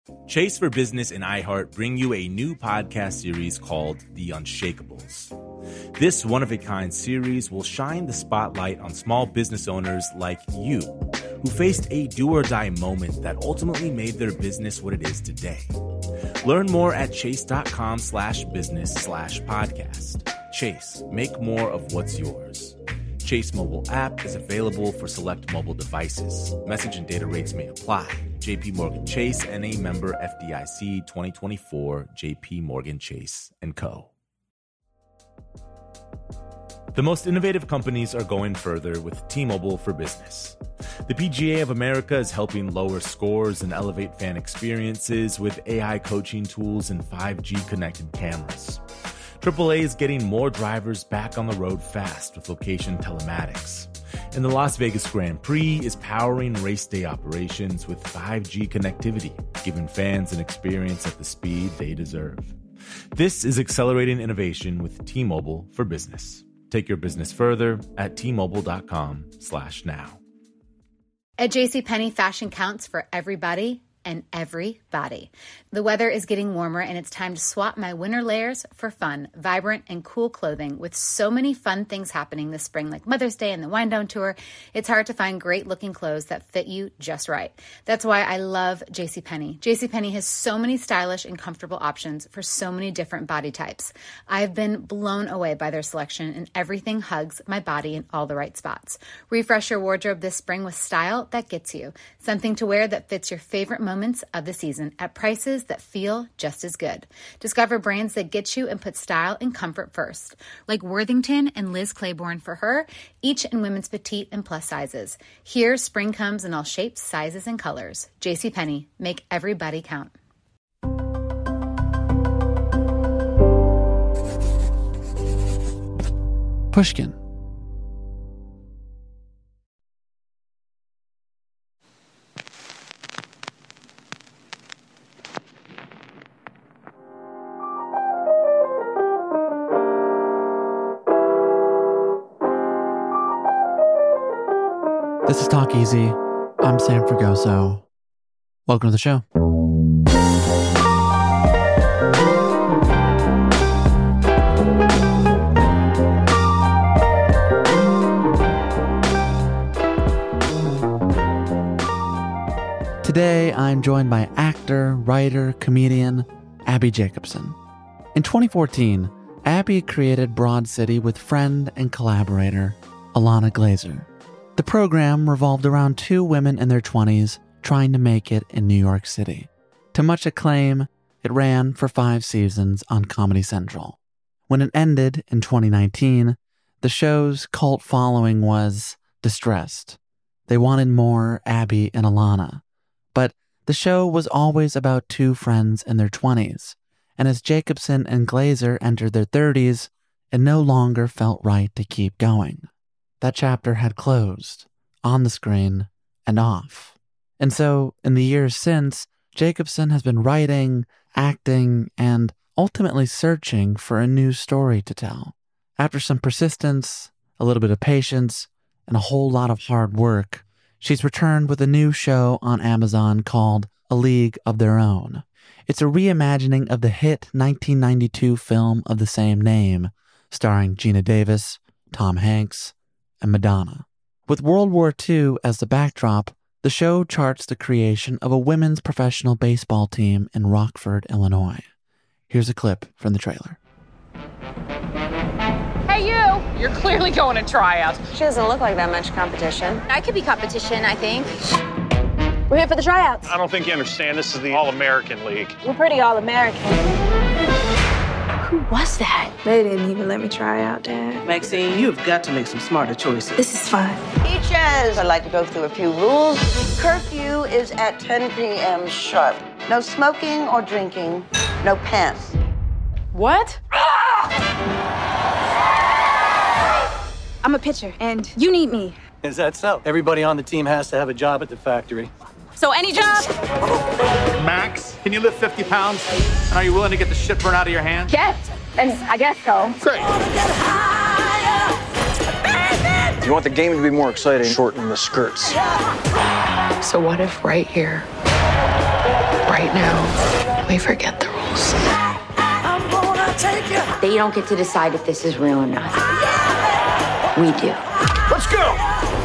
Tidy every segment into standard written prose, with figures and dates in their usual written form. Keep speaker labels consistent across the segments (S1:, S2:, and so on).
S1: Chase for Business and iHeart bring you a new podcast series called The Unshakables. This one-of-a-kind series will shine the spotlight on small business owners like you, who faced a do-or-die moment that ultimately made their business what it is today. Learn more at chase.com/business/podcast. Chase, make more of what's yours. Chase mobile app is available for select mobile devices. Message and data rates may apply. JP Morgan Chase, N.A. member FDIC 2024, JP Morgan Chase & Co. The most innovative companies are going further with T-Mobile for Business. The PGA of America is helping lower scores and elevate fan experiences with AI coaching tools and 5G connected cameras. AAA is getting more drivers back on the road fast with location telematics. And the Las Vegas Grand Prix is powering race day operations with 5G connectivity, giving fans an experience at the speed they deserve. This is accelerating innovation with T-Mobile for Business. Take your business further at T-Mobile.com/now.
S2: At JCPenney, fashion counts for everybody and everybody. The weather is getting warmer and it's time to swap my winter layers for fun, vibrant, and cool clothing. With so many fun things happening this spring, like Mother's Day and the Wind Down Tour, it's hard to find great looking clothes that fit you just right. That's why I love JCPenney. JCPenney has so many stylish and comfortable options for so many different body types. I've been blown away by their selection, and everything hugs my body in all the right spots. Refresh your wardrobe this spring with style that gets you. Something to wear that fits your favorite moments of the season at prices that feel just as good. Discover brands that get you and put style and comfort first, like Worthington and Liz Claiborne for her, each in women's petite and plus sizes. Here, spring comes in all shapes, sizes, and colors. JCPenney, make everybody count.
S3: Pushkin. This is Talk Easy. I'm Sam Fragoso. Welcome to the show. Today, I'm joined by actor, writer, comedian Abbi Jacobson. In 2014, Abbi created Broad City with friend and collaborator Ilana Glazer. The program revolved around two women in their 20s trying to make it in New York City. To much acclaim, it ran for 5 seasons on Comedy Central. When it ended in 2019, the show's cult following was distressed. They wanted more Abbi and Ilana. But the show was always about two friends in their 20s, and as Jacobson and Glazer entered their 30s, it no longer felt right to keep going. That chapter had closed, on the screen and off. And so, in the years since, Jacobson has been writing, acting, and ultimately searching for a new story to tell. After some persistence, a little bit of patience, and a whole lot of hard work, she's returned with a new show on Amazon called A League of Their Own. It's a reimagining of the hit 1992 film of the same name, starring Geena Davis, Tom Hanks, and Madonna. With World War II as the backdrop, the show charts the creation of a women's professional baseball team in Rockford, Illinois. Here's a clip from the trailer.
S4: Hey, you! You're clearly going to tryouts.
S5: She doesn't look like that much competition.
S6: I could be competition, I think.
S5: We're here for the tryouts.
S7: I don't think you understand. This is the All-American League.
S5: We're pretty All-American.
S6: Who was that?
S5: They didn't even let me try out, Dad.
S8: Maxine, you've got to make some smarter choices.
S5: This is fun.
S9: Peaches, I'd like to go through a few rules. Curfew is at 10 p.m. sharp. No smoking or drinking. No pants.
S4: What?
S5: I'm a pitcher, and you need me.
S8: Is that so? Everybody on the team has to have a job at the factory.
S5: So any job?
S10: Max, can you lift 50 pounds? And are you willing to get the shit burned out of your hands?
S5: Yes, and I guess so.
S10: Great.
S7: If you want the game to be more exciting, shorten the skirts.
S4: So what if right here
S11: Right now, we forget the rules.
S6: They don't get to decide if this is real or not. We do.
S7: Let's go!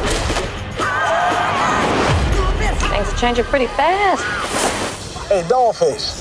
S4: Things are changing pretty fast.
S7: Hey, Dollface.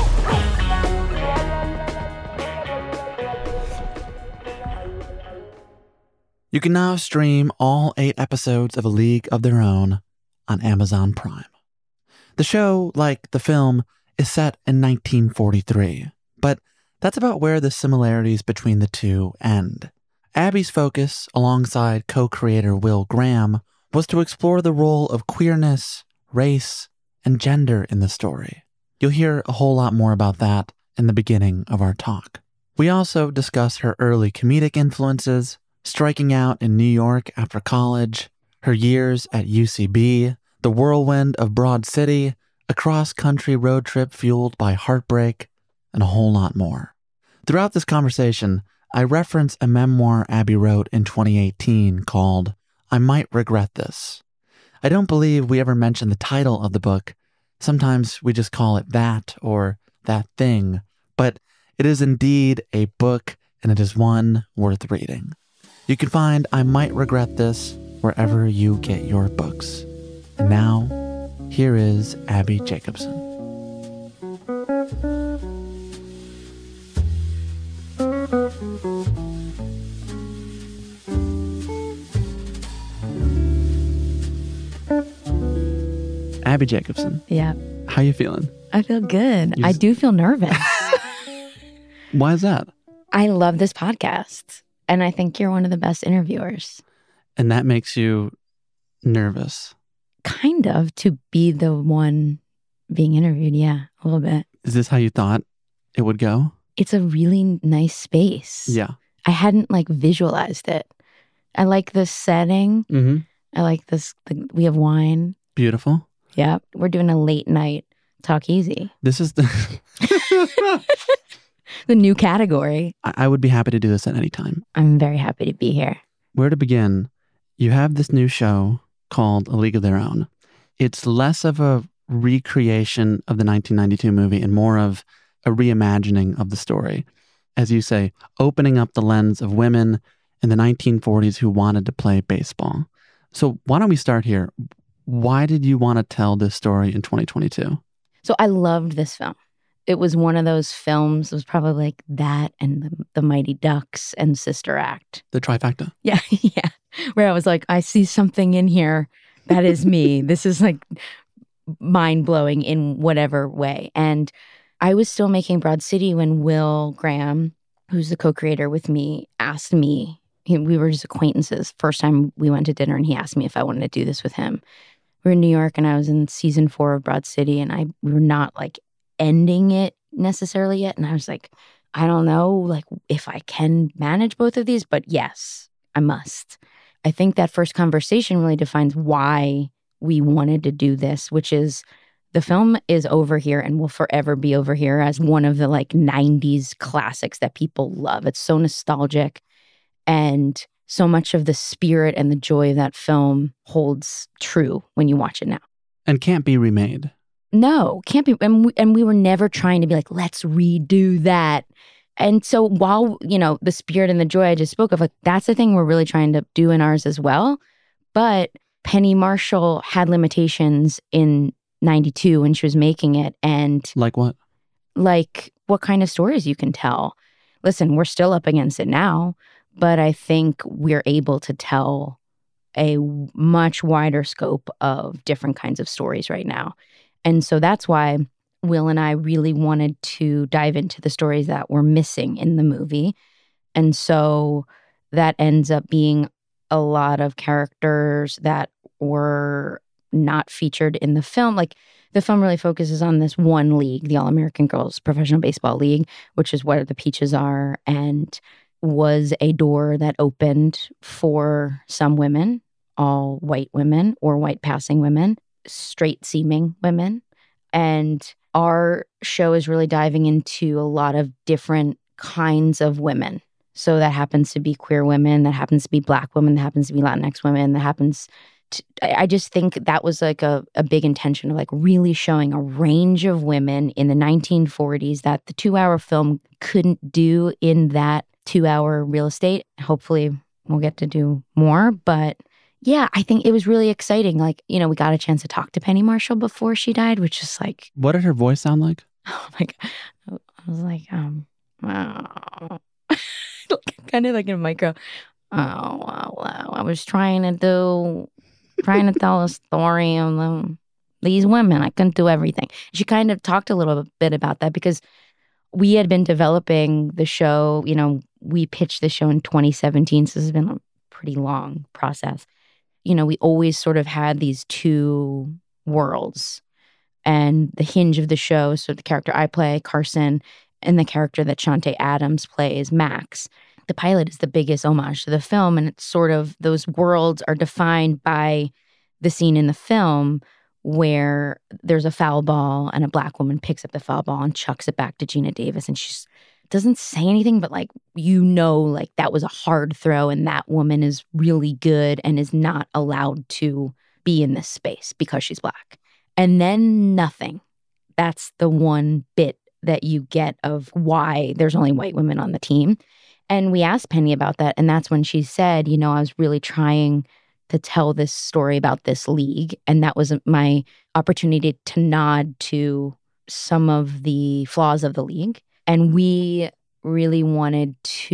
S3: You can now stream all 8 episodes of A League of Their Own on Amazon Prime. The show, like the film, is set in 1943, but that's about where the similarities between the two end. Abby's focus, alongside co-creator Will Graham, was to explore the role of queerness, race, and gender in the story. You'll hear a whole lot more about that in the beginning of our talk. We also discuss her early comedic influences, striking out in New York after college, her years at UCB, the whirlwind of Broad City, a cross-country road trip fueled by heartbreak, and a whole lot more. Throughout this conversation, I reference a memoir Abby wrote in 2018 called I Might Regret This. I don't believe we ever mention the title of the book. Sometimes we just call it that or that thing, but it is indeed a book, and it is one worth reading. You can find I Might Regret This wherever you get your books. And now, here is Abby Jacobson. Abby Jacobson.
S12: Yeah.
S3: How you feeling?
S12: I feel good. I do feel nervous.
S3: Why is that?
S12: I love this podcast, and I think you're one of the best interviewers.
S3: And that makes you nervous?
S12: Kind of, to be the one being interviewed, yeah, a little bit.
S3: Is this how you thought it would go?
S12: It's a really nice space.
S3: Yeah.
S12: I hadn't visualized it. I like the setting.
S3: Mm-hmm.
S12: I like this. We have wine.
S3: Beautiful.
S12: Yeah. We're doing a late night talk easy.
S3: This is the
S12: the new category.
S3: I would be happy to do this at any time.
S12: I'm very happy to be here.
S3: Where to begin? You have this new show called A League of Their Own. It's less of a recreation of the 1992 movie and more of a reimagining of the story. As you say, opening up the lens of women in the 1940s who wanted to play baseball. So why don't we start here? Why did you want to tell this story in 2022?
S12: So I loved this film. It was one of those films, it was probably like that and the Mighty Ducks and Sister Act.
S3: The trifecta.
S12: Yeah, yeah. Where I was like, I see something in here that is me. This is mind-blowing in whatever way. And I was still making Broad City when Will Graham, who's the co-creator with me, asked me. We were just acquaintances. First time we went to dinner and he asked me if I wanted to do this with him. We were in New York and I was in season 4 of Broad City and we were not ending it necessarily yet. And I was like, I don't know if I can manage both of these, but yes, I must. I think that first conversation really defines why we wanted to do this, which is the film is over here and will forever be over here as one of the 90s classics that people love. It's so nostalgic. And so much of the spirit and the joy of that film holds true when you watch it now.
S3: And can't be remade.
S12: No, can't be. And we were never trying to be let's redo that. And so while, the spirit and the joy I just spoke of, that's the thing we're really trying to do in ours as well. But Penny Marshall had limitations in 92 when she was making it. And
S3: like what?
S12: Like what kind of stories you can tell. Listen, we're still up against it now. But I think we're able to tell a much wider scope of different kinds of stories right now. And so that's why Will and I really wanted to dive into the stories that were missing in the movie. And so that ends up being a lot of characters that were not featured in the film. The film really focuses on this one league, the All-American Girls Professional Baseball League, which is where the Peaches are, and was a door that opened for some women, all white women or white passing women, straight seeming women. And our show is really diving into a lot of different kinds of women. So that happens to be queer women, that happens to be Black women, that happens to be Latinx women, that happens I just think that was like a big intention of like really showing a range of women in the 1940s that the 2-hour film couldn't do in that 2-hour real estate. Hopefully we'll get to do more. But yeah, I think it was really exciting. Like, you know, we got a chance to talk to Penny Marshall before she died, which is like...
S3: What did her voice sound like?
S12: Oh my God. I was like, kind of like in a micro. I was trying to tell a story of these women. I couldn't do everything. She kind of talked a little bit about that because we had been developing the show. You know, we pitched the show in 2017, so this has been a pretty long process. You know, we always sort of had these two worlds, and the hinge of the show, so the character I play, Carson, and the character that Shantae Adams plays, Max. The pilot is the biggest homage to the film, and it's sort of, those worlds are defined by the scene in the film where there's a foul ball and a Black woman picks up the foul ball and chucks it back to Geena Davis, and she doesn't say anything, but like, you know, like that was a hard throw and that woman is really good and is not allowed to be in this space because she's Black. And then nothing. That's the one bit that you get of why there's only white women on the team. And we asked Penny about that, and that's when she said, you know, I was really trying to tell this story about this league, and that was my opportunity to nod to some of the flaws of the league. And we really wanted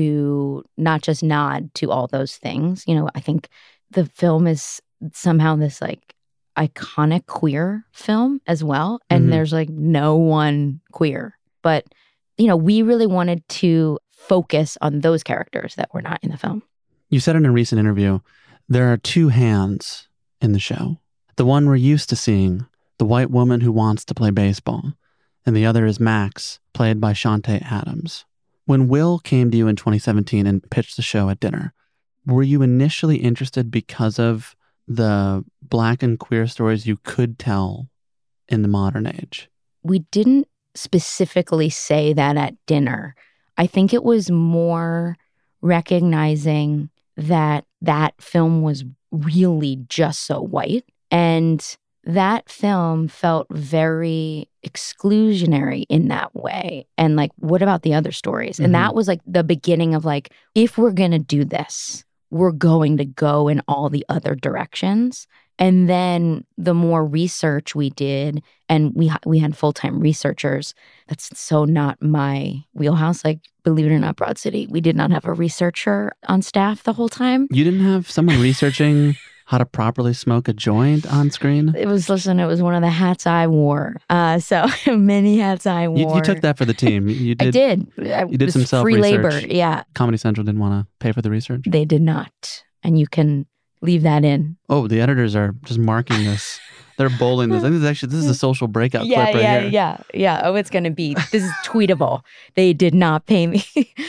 S12: to not just nod to all those things. You know, I think the film is somehow this like iconic queer film as well, and there's like no one queer. But, you know, we really wanted to focus on those characters that were not in the film.
S3: You said in a recent interview, there are two hands in the show. The one we're used to seeing, the white woman who wants to play baseball, and the other is Max, played by Shantae Adams. When Will came to you in 2017 and pitched the show at dinner, were you initially interested because of the Black and queer stories you could tell in the modern age?
S12: We didn't specifically say that at dinner. I think it was more recognizing that that film was really just so white. And that film felt very exclusionary in that way. And like, what about the other stories? And that was like the beginning of like, if we're going to do this, we're going to go in all the other directions. And then the more research we did, and we had full-time researchers. That's so not my wheelhouse. Like, believe it or not, Broad City, we did not have a researcher on staff the whole time.
S3: You didn't have someone researching how to properly smoke a joint on screen?
S12: It was one of the hats I wore. So many hats I wore.
S3: You took that for the team. You did.
S12: I did.
S3: You did some self-research.
S12: Free labor, yeah.
S3: Comedy Central didn't want to pay for the research?
S12: They did not. And you can leave that in.
S3: Oh, the editors are just marking this. They're bowling this. I think this is a social breakout clip right here.
S12: Yeah. Oh, it's going to be, this is tweetable. They did not pay me.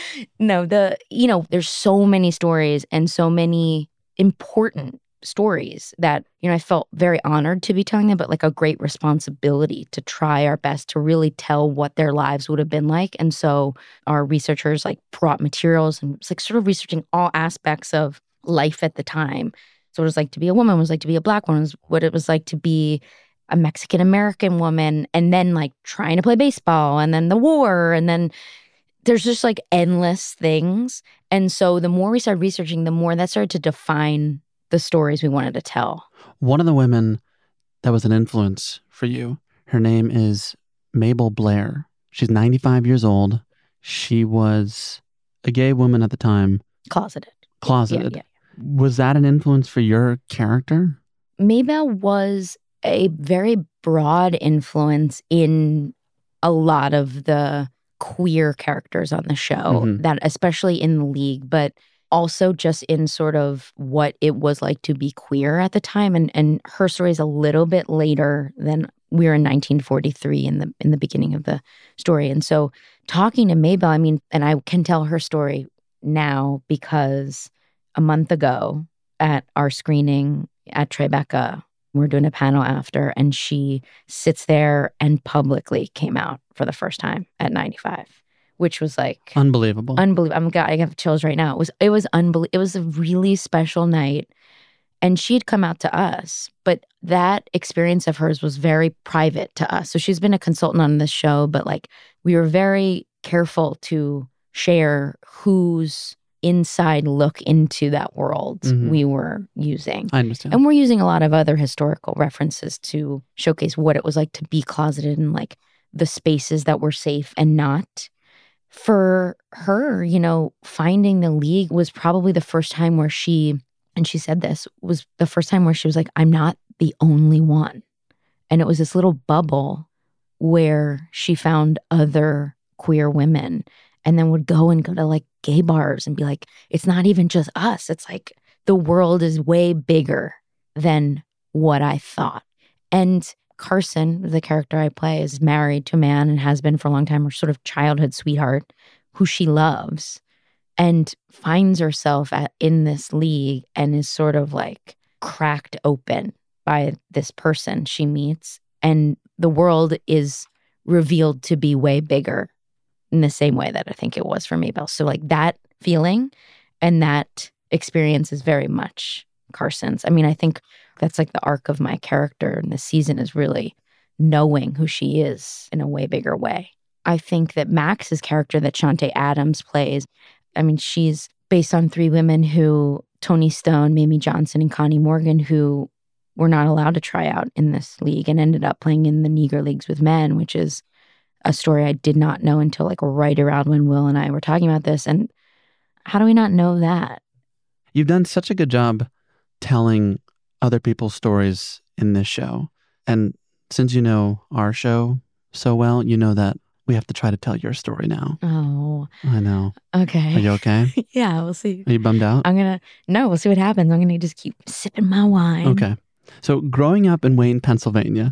S12: No, there's so many stories and so many important stories that, I felt very honored to be telling them, but like a great responsibility to try our best to really tell what their lives would have been like. And so our researchers like brought materials and it's like sort of researching all aspects of life at the time. So what it was like to be a woman, what it was like to be a Black woman, what it was like to be a Mexican-American woman, and then like trying to play baseball, and then the war, and then there's just like endless things. And so the more we started researching, the more that started to define the stories we wanted to tell.
S3: One of the women that was an influence for you, her name is Mabel Blair. She's 95 years old. She was a gay woman at the time.
S12: Closeted. Yeah.
S3: Was that an influence for your character?
S12: Mabel was a very broad influence in a lot of the queer characters on the show, that especially in the league, but also just in sort of what it was like to be queer at the time. And her story is a little bit later than we're in 1943 in the beginning of the story. And so talking to Mabel, and I can tell her story now because a month ago at our screening at Tribeca, we're doing a panel after, and she sits there and publicly came out for the first time at 95, which was like
S3: unbelievable.
S12: I have chills right now. It was unbelievable. It was a really special night, And she had come out to us, but that experience of hers was very private to us. So she's been a consultant on this show, but like we were very careful to share whose inside look into that world we were using.
S3: I understand.
S12: And we're using a lot of other historical references to showcase what it was like to be closeted and like the spaces that were safe and not. For her, you know, finding the League was probably the first time where she, and she said this, was the first time where she was like, I'm not the only one. And it was this little bubble where she found other queer women and then would go to like gay bars and be like, it's not even just us. It's like the world is way bigger than what I thought. And Carson, the character I play, is married to a man and has been for a long time, her sort of childhood sweetheart who she loves, and finds herself in this League and is sort of like cracked open by this person she meets. And the world is revealed to be way bigger in the same way that I think it was for Maybelle. So like that feeling and that experience is very much Carson's. I mean, I think that's like the arc of my character in this season is really knowing who she is in a way bigger way. I think that Max's character that Shantae Adams plays, I mean, she's based on three women who, Toni Stone, Mamie Johnson, and Connie Morgan, who were not allowed to try out in this league and ended up playing in the Negro Leagues with Men, which is a story I did not know until like right around when Will and I were talking about this. And how do we not know that?
S3: You've done such a good job telling other people's stories in this show. And since you know our show so well, you know that we have to try to tell your story now.
S12: Oh.
S3: I know.
S12: Okay.
S3: Are you okay?
S12: Yeah, we'll see.
S3: Are you bummed out?
S12: No, we'll see what happens. I'm going to just keep sipping my wine.
S3: Okay. So growing up in Wayne, Pennsylvania,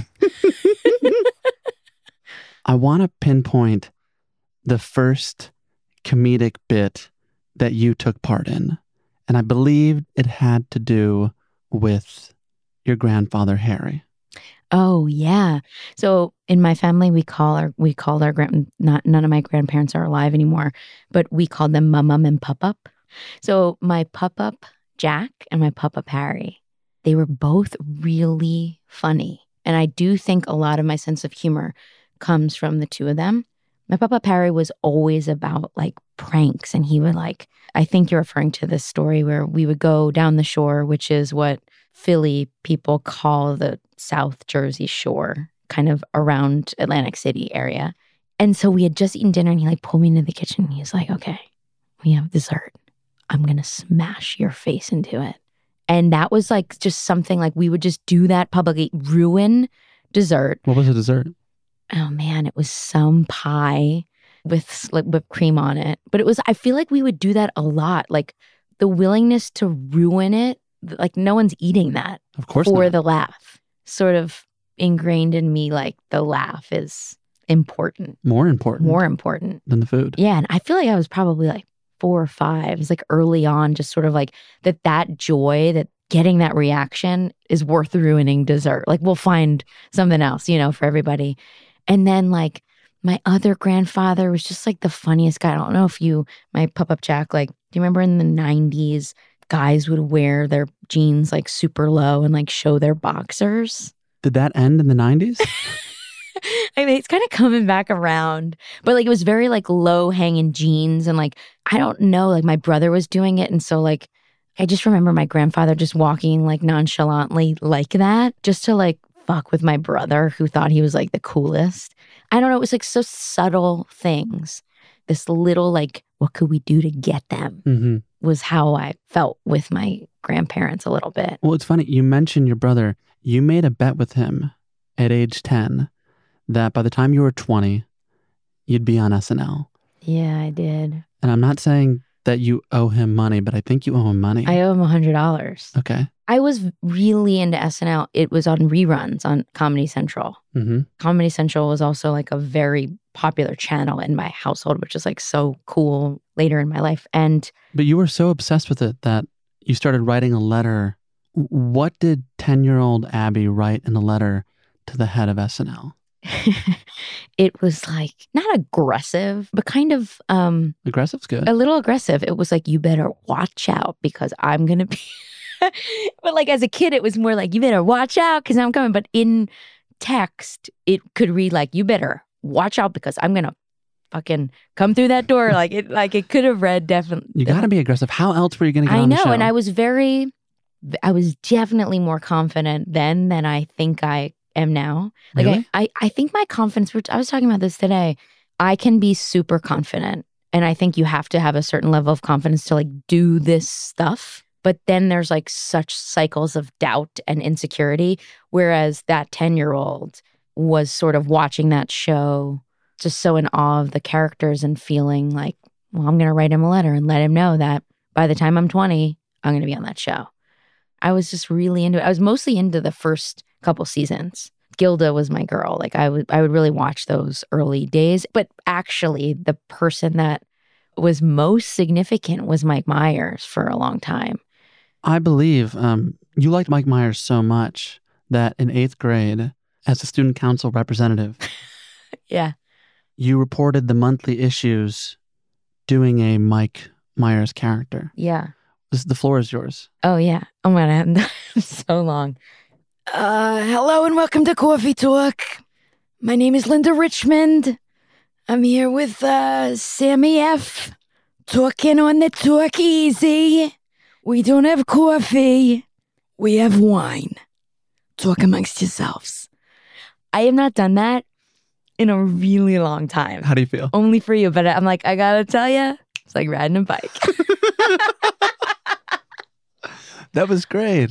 S3: I want to pinpoint the first comedic bit that you took part in. And I believe it had to do with your grandfather, Harry.
S12: Oh, yeah. So in my family, we called our none of my grandparents are alive anymore, but we called them Mum and Pup-Up. So my Pup-Up Jack and my Pup-Up Harry, they were both really funny. And I do think a lot of my sense of humor comes from the two of them. My Pup-Up Harry was always about like pranks, and he would like, I think you're referring to this story where we would go down the shore, which is what Philly people call the South Jersey Shore, kind of around Atlantic City area. And so we had just eaten dinner, and he like pulled me into the kitchen. And he was like, okay, we have dessert. I'm going to smash your face into it. And that was like just something like we would just do that publicly, ruin dessert.
S3: What was the dessert?
S12: Oh man, it was some pie with like whipped cream on it. But it was, I feel like we would do that a lot. Like the willingness to ruin it, like no one's eating that.
S3: Of course
S12: for
S3: not.
S12: the laugh. Sort of ingrained in me, like the laugh is important.
S3: More important than the food.
S12: Yeah, and I feel like I was probably like 4 or 5. It was like early on, just sort of like that joy, that getting that reaction is worth ruining dessert. Like we'll find something else, for everybody. And then like my other grandfather was just like the funniest guy. I don't know if my Pup-Up Jack, like, do you remember in the 90s, guys would wear their jeans like super low and like show their boxers?
S3: Did that end in the 90s?
S12: I mean, it's kind of coming back around, but like it was very like low hanging jeans, and like, I don't know, like my brother was doing it. And so like, I just remember my grandfather just walking like nonchalantly like that, just to like fuck with my brother who thought he was like the coolest. I don't know. It was like so subtle things. This little like, what could we do to get them was how I felt with my grandparents a little bit.
S3: Well, it's funny. You mentioned your brother. You made a bet with him at age 10 that by the time you were 20, you'd be on SNL.
S12: Yeah, I did.
S3: And I'm not saying that you owe him money, but I think you owe him money.
S12: I owe him $100.
S3: Okay.
S12: I was really into SNL. It was on reruns on Comedy Central.
S3: Mm-hmm.
S12: Comedy Central was also like a very popular channel in my household, which is like so cool later in my life.
S3: But you were so obsessed with it that you started writing a letter. What did 10-year-old Abby write in a letter to the head of SNL?
S12: It was like not aggressive, but kind of
S3: aggressive's good.
S12: A little aggressive. It was like, you better watch out because I'm gonna be But like as a kid, it was more like, you better watch out because I'm coming. But in text, it could read like, you better watch out because I'm going to fucking come through that door. Like it could have read definitely.
S3: You got to be aggressive. How else were you going to get on the show?
S12: I know. And I was definitely more confident then than I think I am now. Like
S3: Really?
S12: I think my confidence, I was talking about this today. I can be super confident. And I think you have to have a certain level of confidence to like do this stuff. But then there's like such cycles of doubt and insecurity. Whereas that 10-year-old was sort of watching that show, just so in awe of the characters and feeling like, well, I'm going to write him a letter and let him know that by the time I'm 20, I'm going to be on that show. I was just really into it. I was mostly into the first couple seasons. Gilda was my girl. Like I would really watch those early days. But actually, the person that was most significant was Mike Myers for a long time.
S3: I believe you liked Mike Myers so much that in 8th grade, as a student council representative,
S12: yeah,
S3: you reported the monthly issues doing a Mike Myers character.
S12: Yeah.
S3: The floor is yours.
S12: Oh, yeah. Oh, my God. So long. Hello and welcome to Coffee Talk. My name is Linda Richmond. I'm here with Sammy F. Talking on the talk easy. We don't have coffee. We have wine. Talk amongst yourselves. I have not done that in a really long time.
S3: How do you feel?
S12: Only for you, but I'm like, I gotta tell you, it's like riding a bike.
S3: That was great.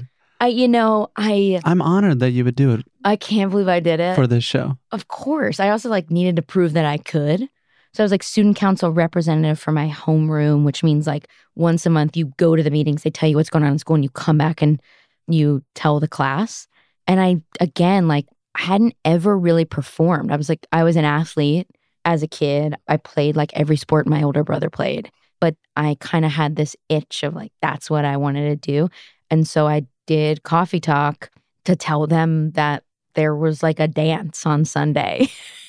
S12: I'm
S3: honored that you would do it.
S12: I can't believe I did it.
S3: For this show.
S12: Of course. I also needed to prove that I could. So I was student council representative for my homeroom, which means once a month you go to the meetings, they tell you what's going on in school and you come back and you tell the class. And I hadn't ever really performed. I was an athlete as a kid. I played every sport my older brother played, but I kind of had this itch of that's what I wanted to do. And so I did Coffee Talk to tell them that there was a dance on Sunday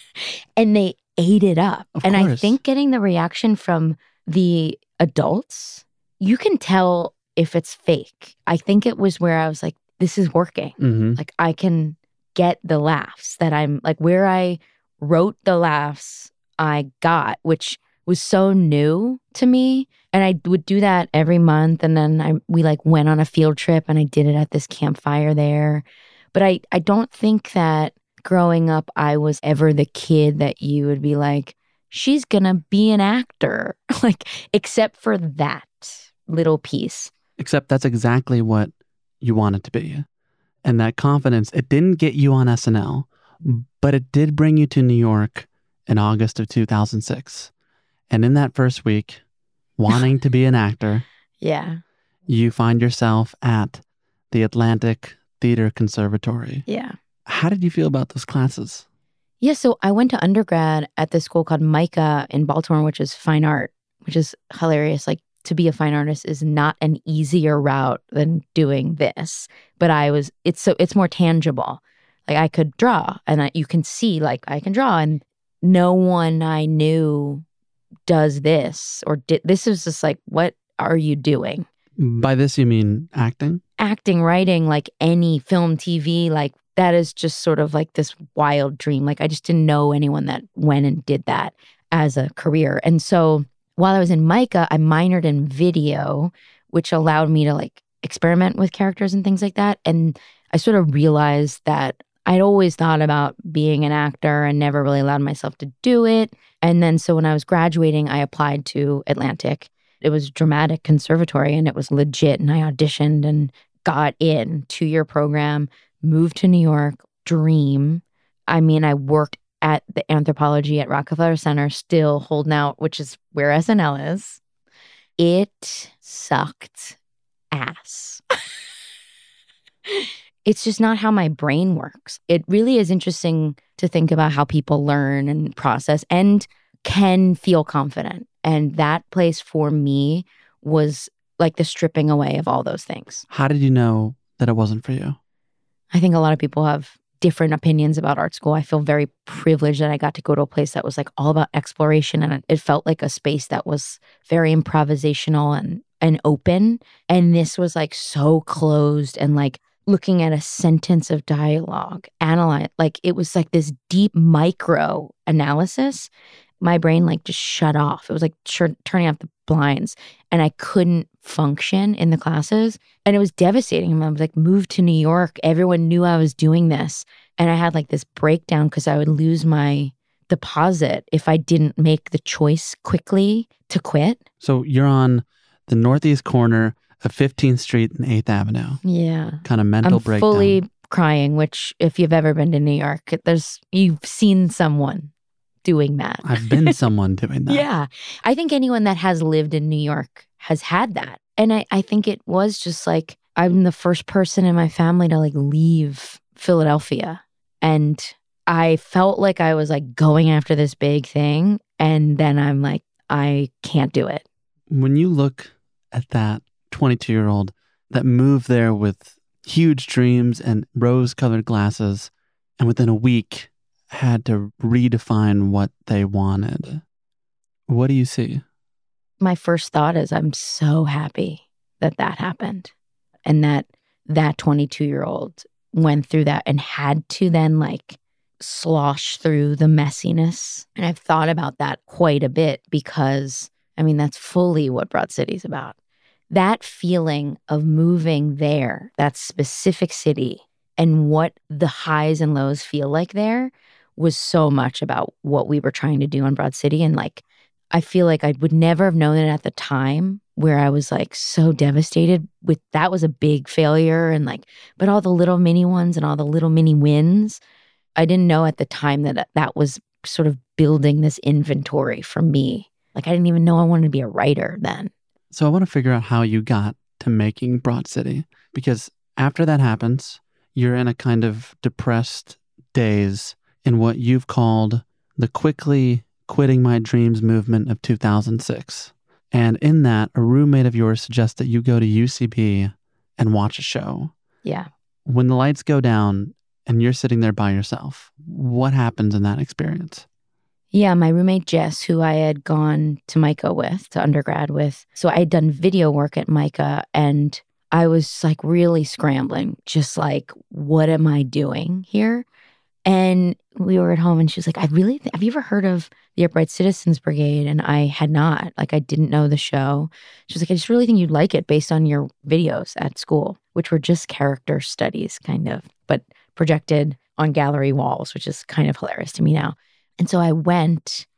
S12: and they ate it up.
S3: Of
S12: and
S3: course.
S12: I think getting the reaction from the adults, you can tell if it's fake. I think it was where I was this is working.
S3: Mm-hmm.
S12: I can get the laughs that I'm where I wrote the laughs I got, which was so new to me. And I would do that every month. And then we went on a field trip and I did it at this campfire there. But I don't think that growing up, I was ever the kid that you would be she's gonna be an actor, except for that little piece.
S3: Except that's exactly what you wanted to be. And that confidence, it didn't get you on SNL, but it did bring you to New York in August of 2006. And in that first week, wanting to be an actor,
S12: yeah,
S3: you find yourself at the Atlantic Theater Conservatory.
S12: Yeah.
S3: How did you feel about those classes?
S12: Yeah, so I went to undergrad at this school called MICA in Baltimore, which is fine art, which is hilarious. To be a fine artist is not an easier route than doing this. But it's more tangible. I could draw and you can see I can draw, and no one I knew does this or this is just what are you doing?
S3: By this, you mean acting?
S12: Acting, writing, any film, TV, that is just sort of this wild dream. I just didn't know anyone that went and did that as a career. And so while I was in MICA, I minored in video, which allowed me to experiment with characters and things like that. And I sort of realized that I'd always thought about being an actor and never really allowed myself to do it. And then so when I was graduating, I applied to Atlantic. It was dramatic conservatory and it was legit. And I auditioned and got in 2-year program, moved to New York, dream. I mean, I worked at the anthropology at Rockefeller Center, still holding out, which is where SNL is. It sucked ass. It's just not how my brain works. It really is interesting to think about how people learn and process and can feel confident. And that place for me was the stripping away of all those things.
S3: How did you know that it wasn't for you?
S12: I think a lot of people have different opinions about art school. I feel very privileged that I got to go to a place that was all about exploration. And it felt like a space that was very improvisational and and open. And this was like so closed and like looking at a sentence of dialogue, analyze, like it was like this deep micro analysis. My brain like just shut off. It was like turning off the blinds and I couldn't function in the classes. And it was devastating. I was like, moved to New York. Everyone knew I was doing this. And I had like this breakdown because I would lose my deposit if I didn't make the choice quickly to quit.
S3: So you're on the northeast corner of 15th Street and 8th Avenue.
S12: Yeah.
S3: Kind of mental breakdown.
S12: I'm fully crying, which if you've ever been to New York, you've seen someone doing that.
S3: I've been someone doing that.
S12: Yeah. I think anyone that has lived in New York has had that. And I think it was just like, I'm the first person in my family to like leave Philadelphia. And I felt like I was like going after this big thing. And then I'm like, I can't do it.
S3: When you look at that 22-year-old that moved there with huge dreams and rose-colored glasses, and within a week had to redefine what they wanted, what do you see?
S12: My first thought is I'm so happy that happened and that 22-year-old went through that and had to then like slosh through the messiness. And I've thought about that quite a bit because, I mean, that's fully what Broad City's about. That feeling of moving there, that specific city, and what the highs and lows feel like there was so much about what we were trying to do on Broad City. And like, I feel like I would never have known it at the time where I was like so devastated with that was a big failure and like, but all the little mini ones and all the little mini wins, I didn't know at the time that was sort of building this inventory for me. Like I didn't even know I wanted to be a writer then.
S3: So I want to figure out how you got to making Broad City, because after that happens, you're in a kind of depressed daze in what you've called the quickly quitting my dreams movement of 2006. And in that, a roommate of yours suggests that you go to UCB and watch a show.
S12: Yeah.
S3: When the lights go down and you're sitting there by yourself, what happens in that experience?
S12: Yeah, my roommate Jess, who I had gone to MICA with, to undergrad with. So I had done video work at MICA and I was like really scrambling, just like, what am I doing here? And we were at home and she was like, have you ever heard of the Upright Citizens Brigade? And I had not, like I didn't know the show. She was like, I just really think you'd like it based on your videos at school, which were just character studies kind of, but projected on gallery walls, which is kind of hilarious to me now. And so I went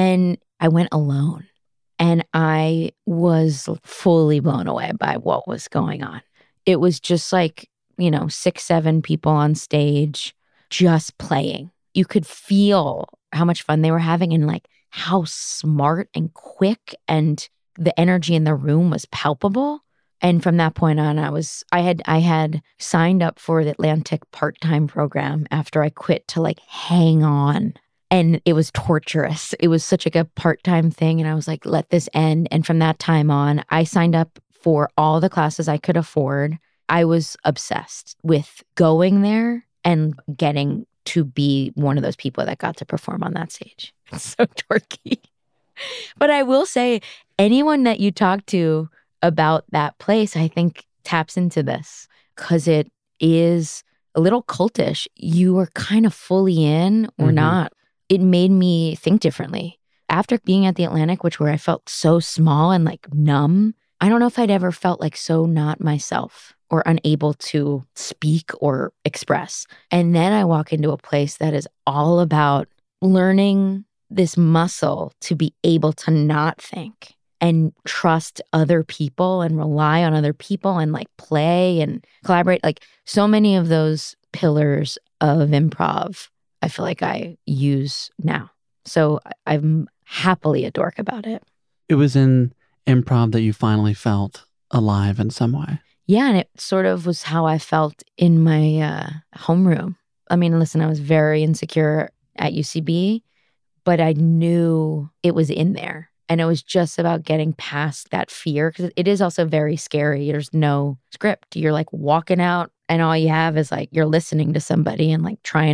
S12: alone and I was fully blown away by what was going on. It was just like, 6, 7 people on stage just playing. You could feel how much fun they were having and like how smart and quick and the energy in the room was palpable. And from that point on, I had signed up for the Atlantic part-time program after I quit to like hang on. And it was torturous. It was such like a part-time thing. And I was like, let this end. And from that time on, I signed up for all the classes I could afford. I was obsessed with going there and getting to be one of those people that got to perform on that stage. It's so dorky. But I will say, anyone that you talk to about that place, I think taps into this because it is a little cultish. You are kind of fully in or not. It made me think differently. After being at the Atlantic, where I felt so small and like numb, I don't know if I'd ever felt like so not myself or unable to speak or express. And then I walk into a place that is all about learning this muscle to be able to not think and trust other people and rely on other people and like play and collaborate. Like so many of those pillars of improv, I feel like I use now. So I'm happily a dork about it.
S3: It was in improv that you finally felt alive in some way.
S12: Yeah, and it sort of was how I felt in my homeroom. I mean, listen, I was very insecure at UCB, but I knew it was in there. And it was just about getting past that fear because it is also very scary. There's no script. You're like walking out and all you have is like you're listening to somebody and like trying to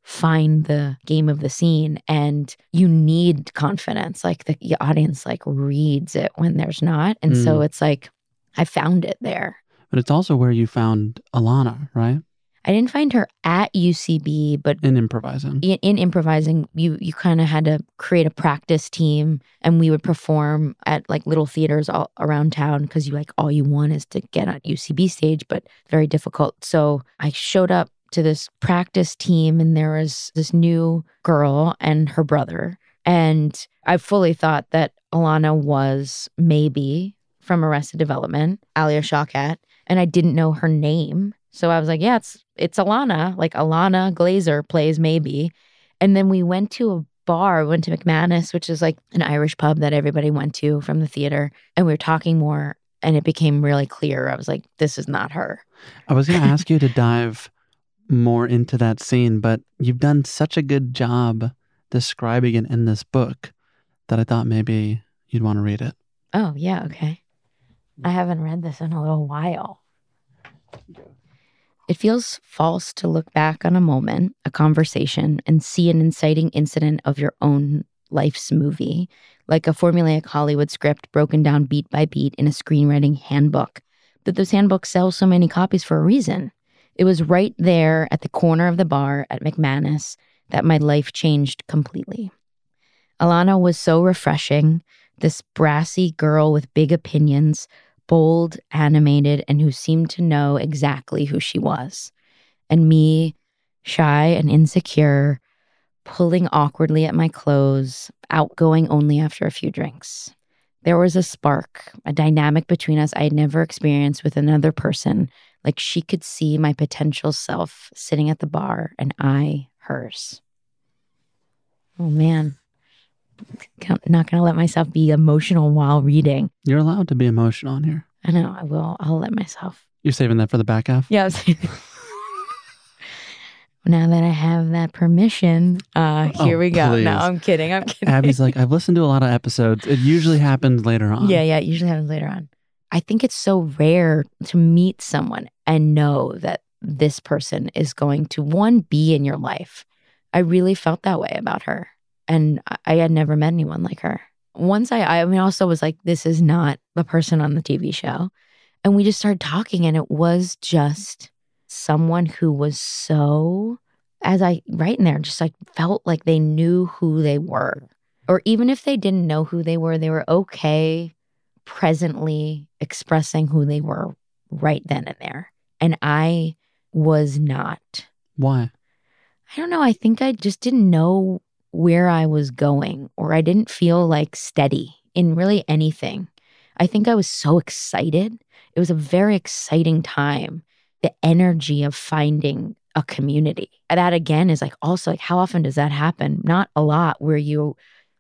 S12: find the game of the scene, and you need confidence. Like the audience like reads it when there's not. And so it's like, I found it there.
S3: But it's also where you found Ilana, right?
S12: I didn't find her at UCB, but
S3: in improvising.
S12: In improvising, you kind of had to create a practice team, and we would perform at like little theaters all around town because all you want is to get on UCB stage, but very difficult. So I showed up to this practice team, and there was this new girl and her brother, and I fully thought that Ilana was maybe from Arrested Development, Alia Shawkat, and I didn't know her name. So I was like, yeah, it's Ilana. Like Ilana Glazer plays maybe. And then we went to a bar. We went to McManus, which is like an Irish pub that everybody went to from the theater. And we were talking more, and it became really clear. I was like, this is not her.
S3: I was going to ask you to dive more into that scene, but you've done such a good job describing it in this book that I thought maybe you'd want to read it.
S12: Oh, yeah, okay. I haven't read this in a little while. It feels false to look back on a moment, a conversation, and see an inciting incident of your own life's movie, like a formulaic Hollywood script broken down beat by beat in a screenwriting handbook. But those handbooks sell so many copies for a reason. It was right there at the corner of the bar at McManus that my life changed completely. Ilana was so refreshing, this brassy girl with big opinions, bold, animated, and who seemed to know exactly who she was. And me, shy and insecure, pulling awkwardly at my clothes, outgoing only after a few drinks. There was a spark, a dynamic between us I had never experienced with another person, like she could see my potential self sitting at the bar and I hers. Oh man. Not going to let myself be emotional while reading.
S3: You're allowed to be emotional in here.
S12: I know, I will. I'll let myself.
S3: You're saving that for the back half?
S12: Yeah, I was saving. Now that I have that permission, here we go.
S3: Please.
S12: No, I'm kidding.
S3: Abby's like, I've listened to a lot of episodes. It usually happens later on.
S12: Yeah, it usually happens later on. I think it's so rare to meet someone and know that this person is going to, one, be in your life. I really felt that way about her. And I had never met anyone like her. Once I also was like, this is not the person on the TV show. And we just started talking, and it was just someone who was so, as I write in there, just like felt like they knew who they were. Or even if they didn't know who they were okay presently expressing who they were right then and there. And I was not.
S3: Why?
S12: I don't know. I think I just didn't know where I was going, or I didn't feel like steady in really anything. I think I was so excited. It was a very exciting time. The energy of finding a community. And that again is like also like, how often does that happen? Not a lot, where you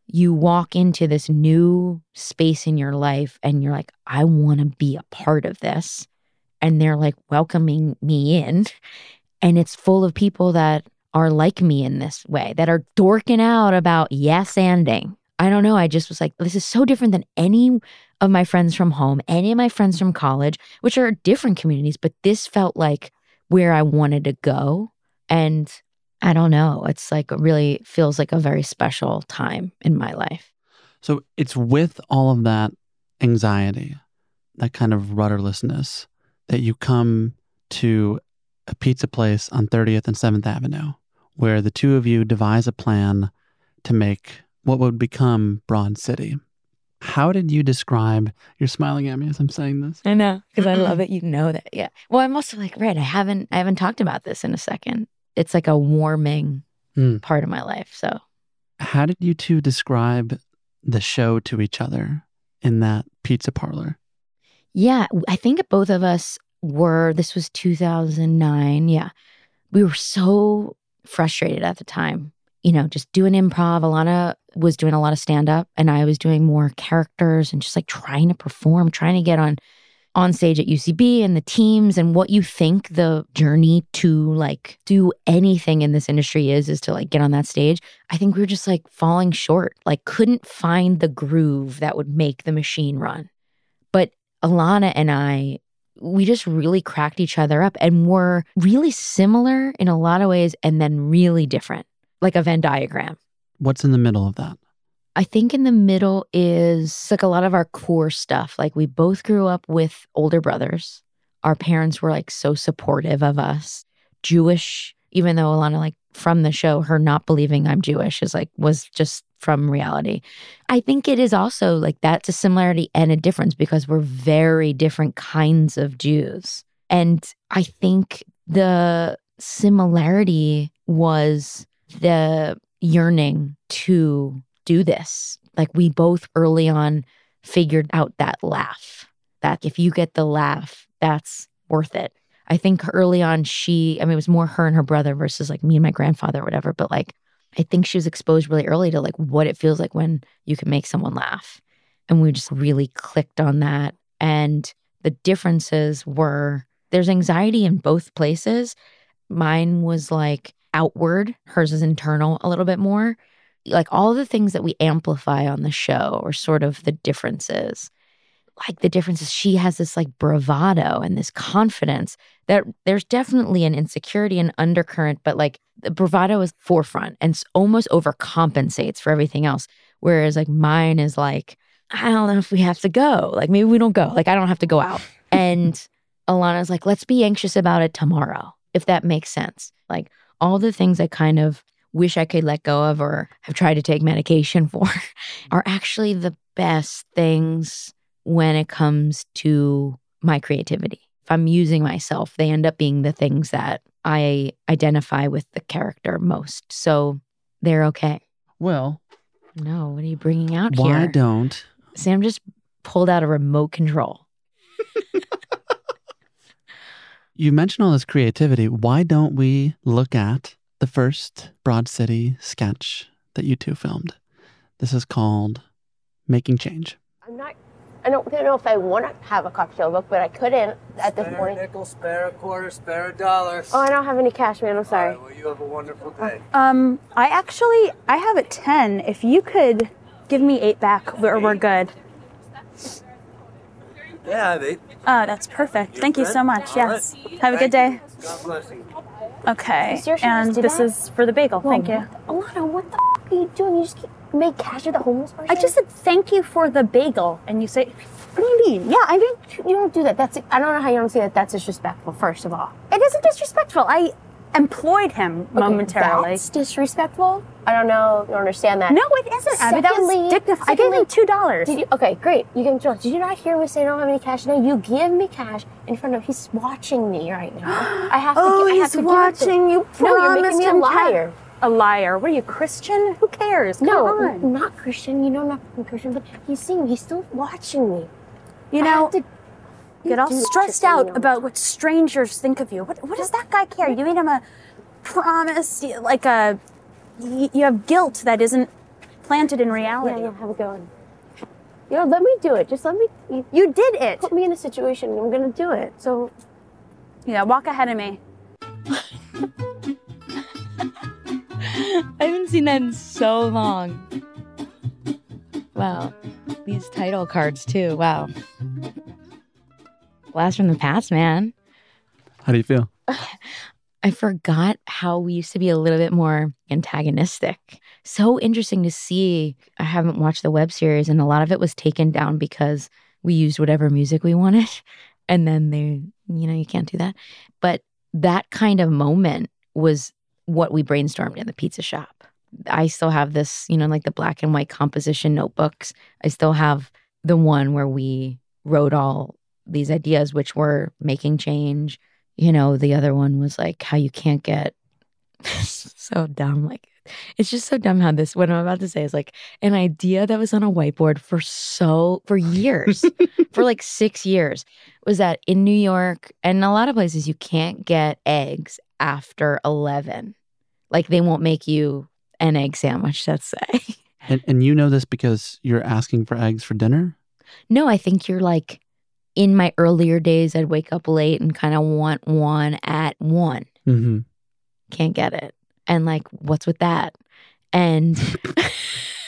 S12: walk into this new space in your life and you're like, I want to be a part of this. And they're like welcoming me in. And it's full of people that are like me in this way, that are dorking out about yes-anding. I don't know. I just was like, this is so different than any of my friends from home, any of my friends from college, which are different communities, but this felt like where I wanted to go. And I don't know. It's like, it really feels like a very special time in my life.
S3: So it's with all of that anxiety, that kind of rudderlessness, that you come to a pizza place on 30th and 7th Avenue, where the two of you devise a plan to make what would become Broad City. How did you describe, you're smiling at me as I'm saying this.
S12: I know, because I love it. You know that. Yeah. Well, I'm also like, right, I haven't talked about this in a second. It's like a warming part of my life. So
S3: how did you two describe the show to each other in that pizza parlor?
S12: Yeah, I think both of us this was 2009. Yeah. We were so frustrated at the time, just doing improv. Ilana was doing a lot of stand-up and I was doing more characters and just like trying to perform, trying to get on stage at UCB and the teams, and what you think the journey to like do anything in this industry is to like get on that stage. I think we were just like falling short, like couldn't find the groove that would make the machine run. But Ilana and I we just really cracked each other up and were really similar in a lot of ways and then really different, like a Venn diagram.
S3: What's in the middle of that?
S12: I think in the middle is like a lot of our core stuff. Like we both grew up with older brothers. Our parents were like so supportive of us. Jewish, even though Alana, like from the show, her not believing I'm Jewish was just from reality. I think it is also like that's a similarity and a difference because we're very different kinds of Jews. And I think the similarity was the yearning to do this. Like we both early on figured out that laugh, that if you get the laugh, that's worth it. I think early on it was more her and her brother versus like me and my grandfather or whatever. But like, I think she was exposed really early to like what it feels like when you can make someone laugh. And we just really clicked on that. And the differences were there's anxiety in both places. Mine was like outward. Hers is internal a little bit more. Like all the things that we amplify on the show are sort of the differences. Like the difference is she has this like bravado and this confidence that there's definitely an insecurity and undercurrent, but like the bravado is forefront and almost overcompensates for everything else. Whereas like mine is like, I don't know if we have to go. Like maybe we don't go. Like I don't have to go out. And Alana's like, let's be anxious about it tomorrow, if that makes sense. Like all the things I kind of wish I could let go of or have tried to take medication for are actually the best things when it comes to my creativity. If I'm using myself, they end up being the things that I identify with the character most. So they're okay.
S3: Well.
S12: No, what are you bringing out
S3: why
S12: here?
S3: Why don't?
S12: Sam just pulled out a remote control.
S3: You mentioned all this creativity. Why don't we look at the first Broad City sketch that you two filmed? This is called Making Change.
S13: I don't know if I want to have a cocktail book, but I couldn't at this point.
S14: Spare a nickel, spare a quarter, spare a dollar.
S13: Oh, I don't have any cash, man. I'm sorry.
S14: All right, well, you have a wonderful day.
S5: I have a 10. If you could give me 8 back, we're good.
S14: Yeah, I have 8.
S5: That's perfect. Thank you so much. Yes.
S14: Right.
S5: Have a good day.
S14: God bless you.
S5: Okay. And this is for the bagel. Thank you.
S13: Alana, what the f*** are you doing? You just made cash with a homeless person?
S5: I just said thank you for the bagel, and you say,
S13: what do you mean? Yeah, I mean, you don't do that. I don't know how you don't say that. That's disrespectful, first of all.
S5: It isn't disrespectful. I employed him momentarily.
S13: That's disrespectful? I don't know. You don't understand that.
S5: No, it isn't. Abby, that was dignified. I gave him $2.
S13: Okay, great. You gave him $2. Did you not hear me say I don't have any cash? No, you give me cash in front of. He's watching me right now. I have to.
S5: I have to watching you.
S13: No, you're making me a liar.
S5: A liar. What are you, Christian? Who cares? Come on.
S13: I'm not Christian. You know I'm not Christian, but he's seeing. He's still watching me.
S5: You know. Get all stressed out about what strangers think of you. What does that guy care? You made him a promise, like you have guilt that isn't planted in reality.
S13: Yeah, have a good one. You know, let me do it. Just let me.
S5: You did it.
S13: Put me in a situation, and I'm gonna do it. So,
S5: yeah, walk ahead of me.
S12: I haven't seen that in so long. Wow, these title cards too. Wow. Blast from the past, man.
S3: How do you feel?
S12: I forgot how we used to be a little bit more antagonistic. So interesting to see. I haven't watched the web series, and a lot of it was taken down because we used whatever music we wanted. And then you can't do that. But that kind of moment was what we brainstormed in the pizza shop. I still have this, like the black and white composition notebooks. I still have the one where we wrote all these ideas, which were making change. The other one was like how you can't get so dumb. Like, it's just so dumb how what I'm about to say is like an idea that was on a whiteboard for years, for like 6 years, was that in New York and a lot of places, you can't get eggs after 11. Like, they won't make you an egg sandwich, let's say.
S3: And you know this because you're asking for eggs for dinner?
S12: No, I think you're like, in my earlier days, I'd wake up late and kind of want one at 1.
S3: Mm-hmm.
S12: Can't get it. And like, what's with that? And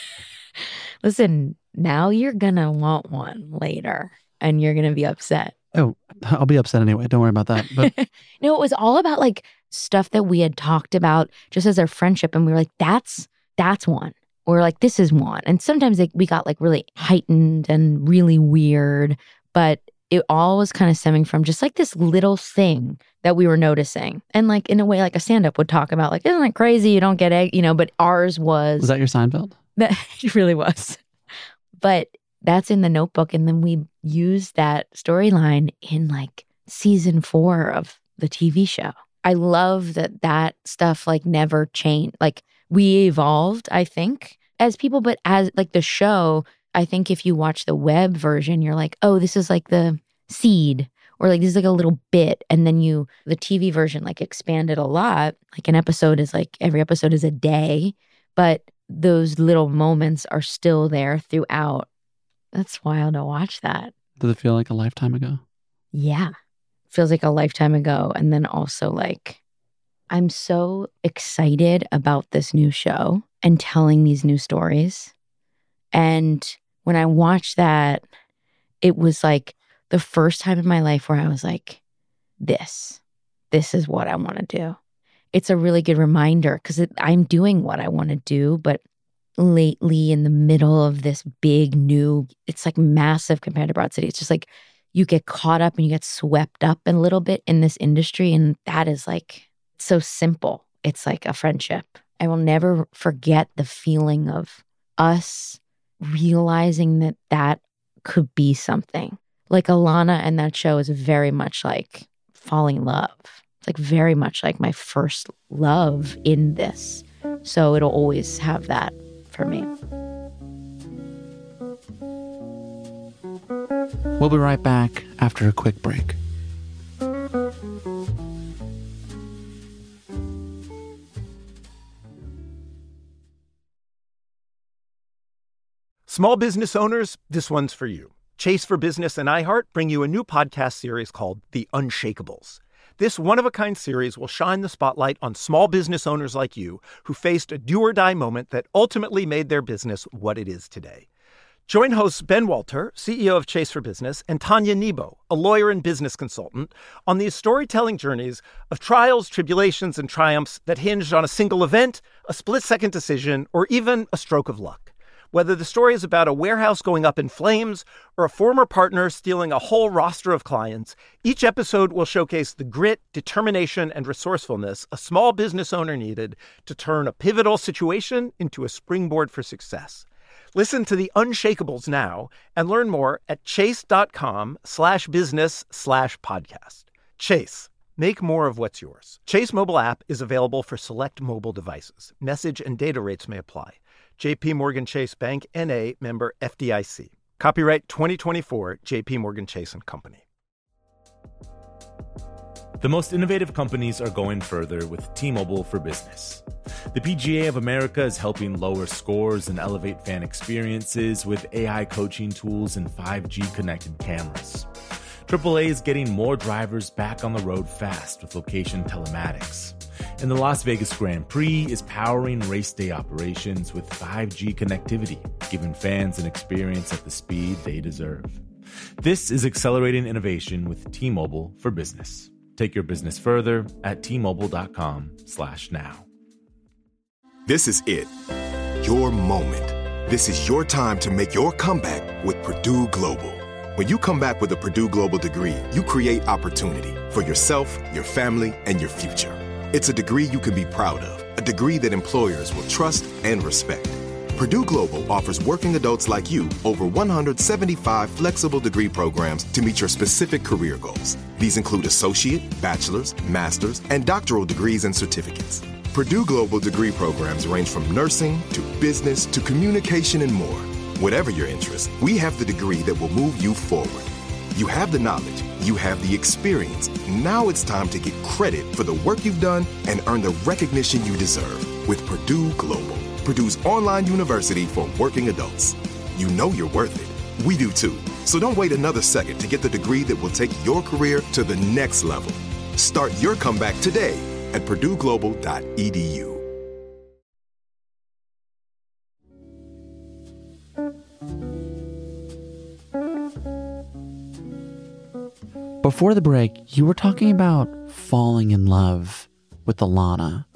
S12: listen, now you're going to want one later and you're going to be upset.
S3: Oh, I'll be upset anyway. Don't worry about that. But
S12: No, it was all about like stuff that we had talked about just as our friendship. And we were like, that's one. Or like, this is one. And sometimes we got like really heightened and really weird. But it all was kind of stemming from just like this little thing that we were noticing. And like in a way, like a stand-up would talk about like, isn't it crazy? You don't get egg, but ours was.
S3: Was that your Seinfeld?
S12: That it really was. But that's in the Notebook. And then we used that storyline in like season 4 of the TV show. I love that stuff like never changed. Like we evolved, I think, as people, but as like the show, I think if you watch the web version, you're like, oh, this is like the seed, or like this is like a little bit. And then the TV version like expanded a lot. Like an episode is like, every episode is a day, but those little moments are still there throughout. That's wild to watch that.
S3: Does it feel like a lifetime ago?
S12: Yeah. Feels like a lifetime ago. And then also like, I'm so excited about this new show and telling these new stories. And when I watched that, it was like the first time in my life where I was like, this is what I want to do. It's a really good reminder because I'm doing what I want to do, but lately in the middle of this big new, it's like massive compared to Broad City. It's just like you get caught up and you get swept up a little bit in this industry. And that is like so simple. It's like a friendship. I will never forget the feeling of us realizing that could be something. Like Alana and that show is very much like falling in love. It's like very much like my first love in this. So it'll always have that for me.
S3: We'll be right back after a quick break.
S15: Small business owners, this one's for you. Chase for Business and iHeart bring you a new podcast series called The Unshakables. This one-of-a-kind series will shine the spotlight on small business owners like you who faced a do-or-die moment that ultimately made their business what it is today. Join hosts Ben Walter, CEO of Chase for Business, and Tanya Nebo, a lawyer and business consultant, on these storytelling journeys of trials, tribulations, and triumphs that hinged on a single event, a split-second decision, or even a stroke of luck. Whether the story is about a warehouse going up in flames or a former partner stealing a whole roster of clients, each episode will showcase the grit, determination, and resourcefulness a small business owner needed to turn a pivotal situation into a springboard for success. Listen to The Unshakables now and learn more at chase.com/business/podcast. Chase, make more of what's yours. Chase mobile app is available for select mobile devices. Message and data rates may apply. J.P. Morgan Chase Bank, N.A., member FDIC. Copyright 2024, J.P. Morgan Chase & Company.
S1: The most innovative companies are going further with T-Mobile for Business. The PGA of America is helping lower scores and elevate fan experiences with AI coaching tools and 5G connected cameras. AAA is getting more drivers back on the road fast with location telematics. And the Las Vegas Grand Prix is powering race day operations with 5G connectivity, giving fans an experience at the speed they deserve. This is accelerating innovation with T-Mobile for Business. Take your business further at T-Mobile.com/now.
S16: This is it. Your moment. This is your time to make your comeback with Purdue Global. When you come back with a Purdue Global degree, you create opportunity for yourself, your family, and your future. It's a degree you can be proud of, a degree that employers will trust and respect. Purdue Global offers working adults like you over 175 flexible degree programs to meet your specific career goals. These include associate, bachelor's, master's, and doctoral degrees and certificates. Purdue Global degree programs range from nursing to business to communication and more. Whatever your interest, we have the degree that will move you forward. You have the knowledge, you have the experience. Now it's time to get credit for the work you've done and earn the recognition you deserve with Purdue Global, Purdue's online university for working adults. You know you're worth it. We do too. So don't wait another second to get the degree that will take your career to the next level. Start your comeback today at purdueglobal.edu.
S3: Before the break, you were talking about falling in love with Ilana.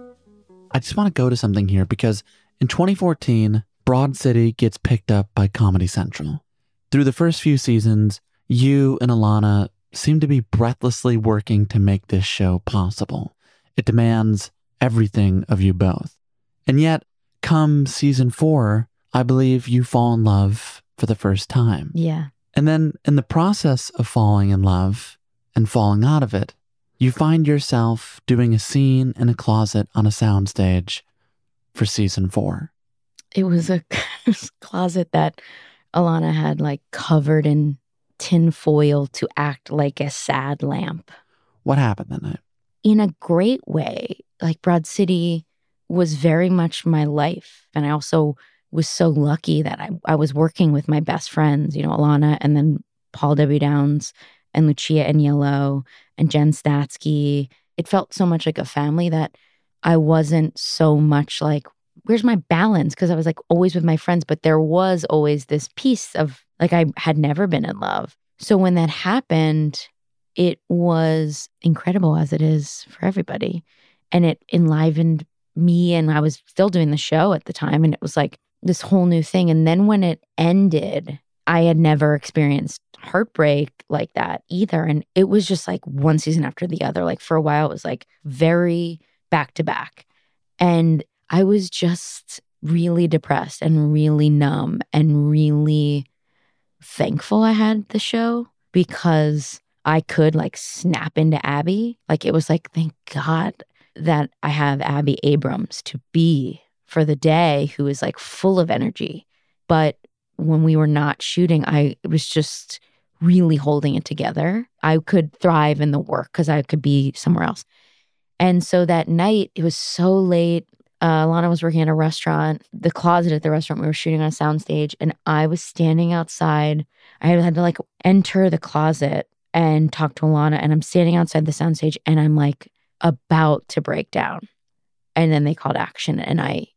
S3: I just want to go to something here because in 2014, Broad City gets picked up by Comedy Central. Through the first few seasons, you and Ilana seem to be breathlessly working to make this show possible. It demands everything of you both. And yet, come season 4, I believe you fall in love for the first time.
S12: Yeah.
S3: And then in the process of falling in love and falling out of it, you find yourself doing a scene in a closet on a soundstage for season 4.
S12: It was a closet that Ilana had like covered in tin foil to act like a sad lamp.
S3: What happened that night?
S12: In a great way. Like Broad City was very much my life. And I also was so lucky that I was working with my best friends, Ilana and then Paul W. Downs and Lucia Agnello and Jen Statsky. It felt so much like a family that I wasn't so much like, where's my balance? Because I was like always with my friends, but there was always this piece of like I had never been in love. So when that happened, it was incredible as it is for everybody. And it enlivened me, and I was still doing the show at the time, and it was like this whole new thing. And then when it ended, I had never experienced heartbreak like that either. And it was just like one season after the other. Like for a while, it was like very back to back. And I was just really depressed and really numb and really thankful I had the show because I could like snap into Abby. Like it was like, thank God that I have Abby Abrams to be for the day, who is like full of energy. But when we were not shooting, I was just really holding it together. I could thrive in the work because I could be somewhere else. And so that night, it was so late. Ilana was working at a restaurant, the closet at the restaurant. We were shooting on a soundstage, and I was standing outside. I had to like enter the closet and talk to Ilana, and I'm standing outside the soundstage, and I'm like about to break down. And then they called action, and I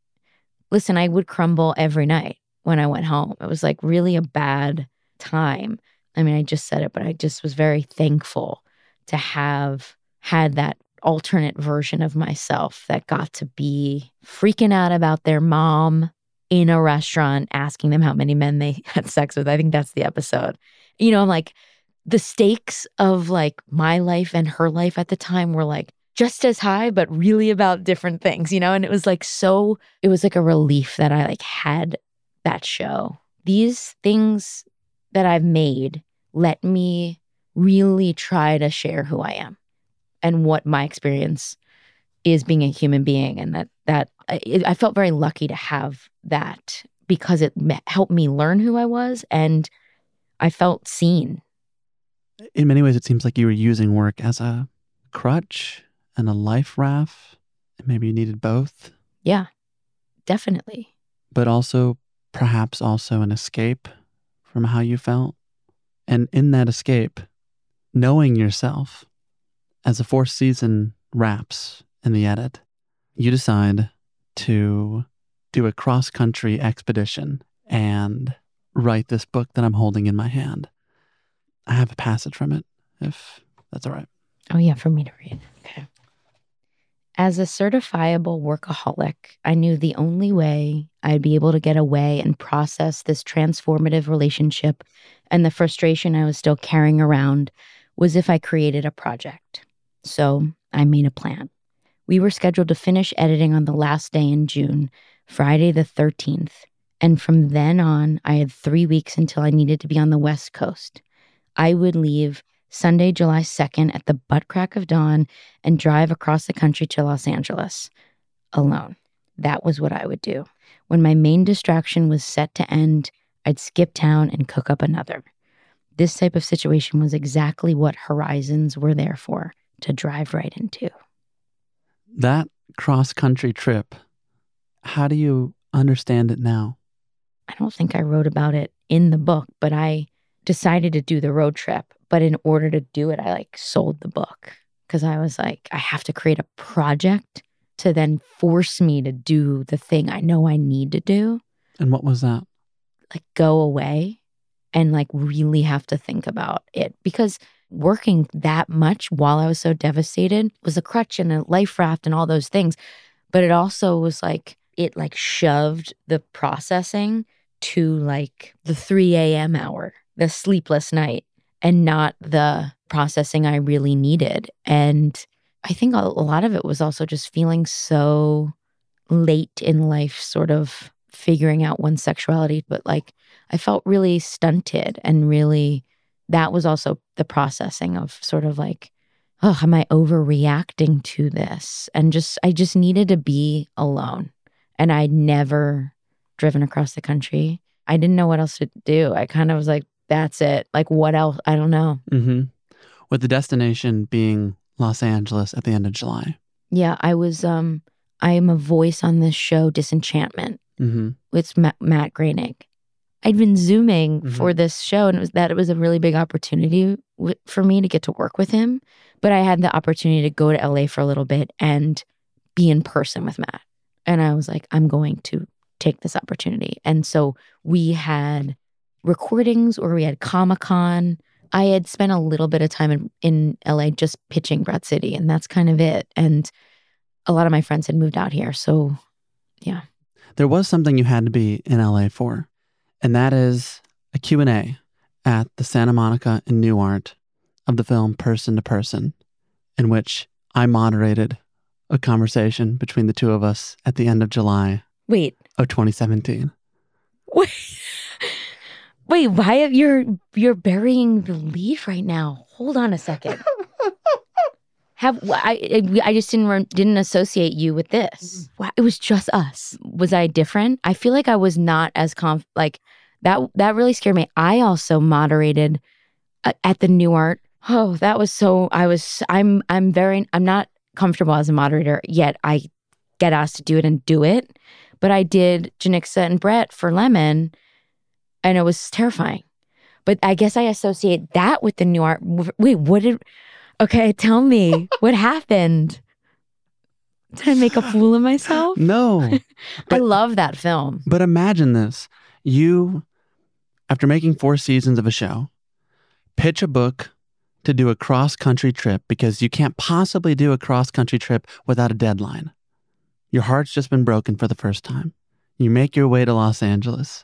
S12: would crumble every night when I went home. It was like really a bad time. I mean, I just said it, but I just was very thankful to have had that alternate version of myself that got to be freaking out about their mom in a restaurant, asking them how many men they had sex with. I think that's the episode. Like the stakes of like my life and her life at the time were like just as high, but really about different things, and it was like it was like a relief that I like had that show. These things that I've made let me really try to share who I am and what my experience is being a human being. And I felt very lucky to have that because it helped me learn who I was, and I felt seen.
S3: In many ways, it seems like you were using work as a crutch and a life raft. Maybe you needed both.
S12: Yeah, definitely.
S3: But also, perhaps also an escape from how you felt. And in that escape, knowing yourself, as the 4th season wraps in the edit, you decide to do a cross-country expedition and write this book that I'm holding in my hand. I have a passage from it, if that's all right.
S12: Oh, yeah, for me to read. Okay. As a certifiable workaholic, I knew the only way I'd be able to get away and process this transformative relationship and the frustration I was still carrying around was if I created a project. So I made a plan. We were scheduled to finish editing on the last day in June, Friday the 13th. And from then on, I had 3 weeks until I needed to be on the West Coast. I would leave Sunday, July 2nd at the butt crack of dawn and drive across the country to Los Angeles alone. That was what I would do. When my main distraction was set to end, I'd skip town and cook up another. This type of situation was exactly what Horizons were there for, to drive right into.
S3: That cross-country trip, how do you understand it now?
S12: I don't think I wrote about it in the book, but I decided to do the road trip. But in order to do it, I sold the book because I was like, I have to create a project to then force me to do the thing I know I need to do.
S3: And what was that?
S12: Go away and really have to think about it. Because working that much while I was so devastated was a crutch and a life raft and all those things. But it also was like, it like shoved the processing to like the 3 a.m. hour, the sleepless night, and not the processing I really needed. And I think a lot of it was also just feeling so late in life, sort of figuring out one's sexuality. But like, I felt really stunted, and really, that was also the processing of sort of like, oh, am I overreacting to this? And I just needed to be alone. And I'd never driven across the country. I didn't know what else to do. I kind of was like, that's it. Like, what else? I don't know.
S3: Mm-hmm. With the destination being Los Angeles at the end of July.
S12: Yeah, I am a voice on this show, Disenchantment.
S3: Mm-hmm.
S12: It's Matt Groening. I'd been Zooming for this show, and it was a really big opportunity for me to get to work with him. But I had the opportunity to go to LA for a little bit and be in person with Matt. And I was like, I'm going to take this opportunity. And so we had recordings, or we had Comic-Con. I had spent a little bit of time in LA just pitching Broad City, and that's kind of it. And a lot of my friends had moved out here. So, yeah.
S3: There was something you had to be in LA for, and that is a Q&A at the Santa Monica and Newark of the film Person to Person, in which I moderated a conversation between the two of us at the end of July of 2017.
S12: Wait, why have you're burying the lead right now? Hold on a second. I just didn't associate you with this. Wow, it was just us. Was I different? I feel like I was not as like that really scared me. I also moderated at the Newark. Oh, that was so. I'm not comfortable as a moderator yet. I get asked to do it and do it, but I did Janixa and Brett for Lemon, and it was terrifying. But I guess I associate that with the Newark. Wait, okay, tell me what happened. Did I make a fool of myself?
S3: No.
S12: I love that film.
S3: But imagine this. You, after making 4 seasons of a show, pitch a book to do a cross-country trip because you can't possibly do a cross-country trip without a deadline. Your heart's just been broken for the first time. You make your way to Los Angeles.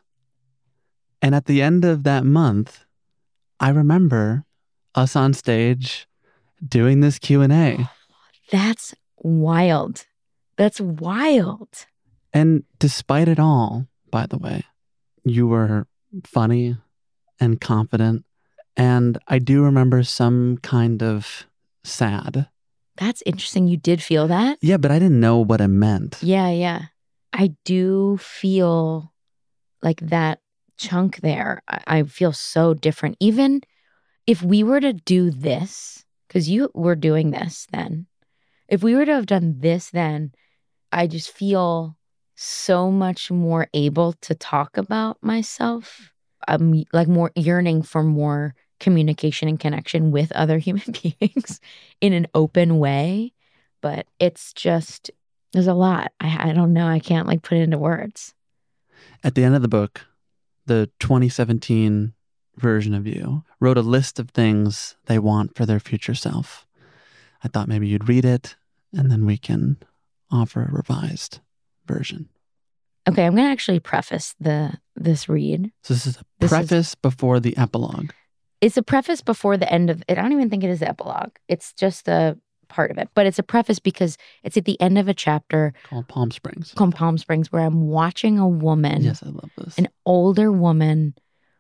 S3: And at the end of that month, I remember us on stage doing this Q&A.
S12: That's wild. That's wild.
S3: And despite it all, by the way, you were funny and confident. And I do remember some kind of sad.
S12: That's interesting. You did feel that?
S3: Yeah, but I didn't know what it meant.
S12: Yeah. I do feel like that chunk there. I feel so different. Even if we were to do this, because you were doing this then, if we were to have done this then, I just feel so much more able to talk about myself. I'm like more yearning for more communication and connection with other human beings in an open way. But it's just, there's a lot. I don't know. I can't like put it into words.
S3: At the end of the book, the 2017 version of you wrote a list of things they want for their future self. I thought maybe you'd read it and then we can offer a revised version.
S12: Okay, I'm going to actually preface this read.
S3: So this is a preface before the epilogue.
S12: It's a preface before the end of it. I don't even think it is the epilogue. It's just a part of it. But it's a preface because it's at the end of a chapter
S3: called Palm Springs.
S12: Where I'm watching a woman.
S3: Yes, I love this.
S12: An older woman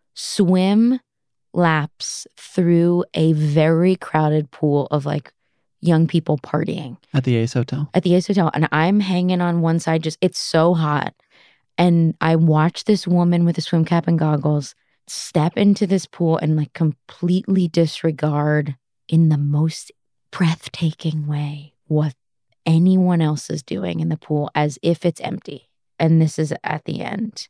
S12: swim laps through a very crowded pool of like young people partying.
S3: At the Ace Hotel.
S12: And I'm hanging on one side, it's so hot. And I watch this woman with a swim cap and goggles step into this pool and like completely disregard in the most breathtaking way what anyone else is doing in the pool as if it's empty. And this is at the end.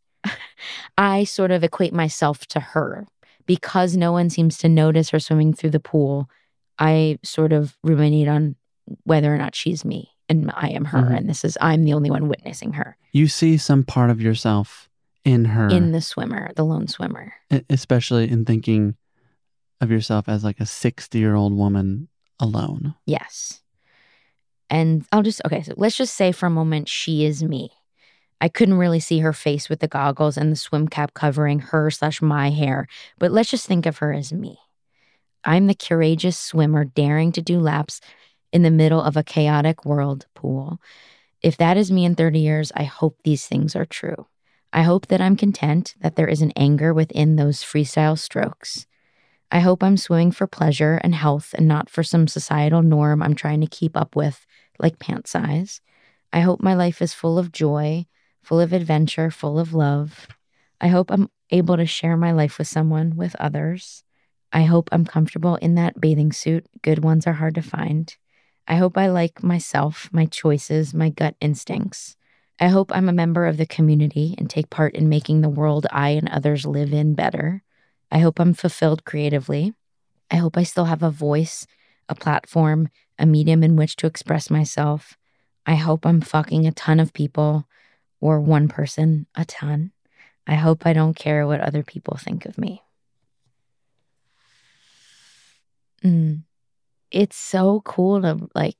S12: I sort of equate myself to her because no one seems to notice her swimming through the pool. I sort of ruminate on whether or not she's me and I am her.
S3: Mm-hmm.
S12: And I'm the only one witnessing her.
S3: You see some part of yourself in her.
S12: In the swimmer, the lone swimmer.
S3: Especially in thinking of yourself as like a 60-year-old woman alone.
S12: Yes. And so let's just say for a moment she is me. I couldn't really see her face with the goggles and the swim cap covering her/my hair, but let's just think of her as me. I'm the courageous swimmer daring to do laps in the middle of a chaotic world pool. If that is me in 30 years, I hope these things are true. I hope that I'm content, that there is an anger within those freestyle strokes. I hope I'm swimming for pleasure and health and not for some societal norm I'm trying to keep up with, like pant size. I hope my life is full of joy, full of adventure, full of love. I hope I'm able to share my life with someone, with others. I hope I'm comfortable in that bathing suit. Good ones are hard to find. I hope I like myself, my choices, my gut instincts. I hope I'm a member of the community and take part in making the world I and others live in better. I hope I'm fulfilled creatively. I hope I still have a voice, a platform, a medium in which to express myself. I hope I'm fucking a ton of people, or one person a ton. I hope I don't care what other people think of me. It's so cool to like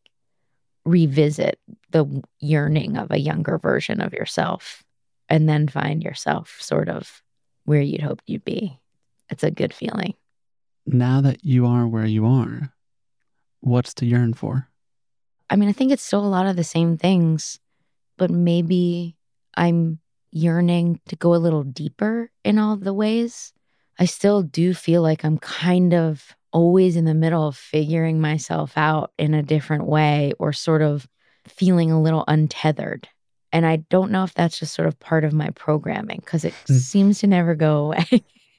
S12: revisit the yearning of a younger version of yourself and then find yourself sort of where you'd hoped you'd be. It's a good feeling.
S3: Now that you are where you are, what's to yearn for?
S12: I mean, I think it's still a lot of the same things, but maybe I'm yearning to go a little deeper in all the ways. I still do feel like I'm kind of always in the middle of figuring myself out in a different way, or sort of feeling a little untethered. And I don't know if that's just sort of part of my programming, because it seems to never go away.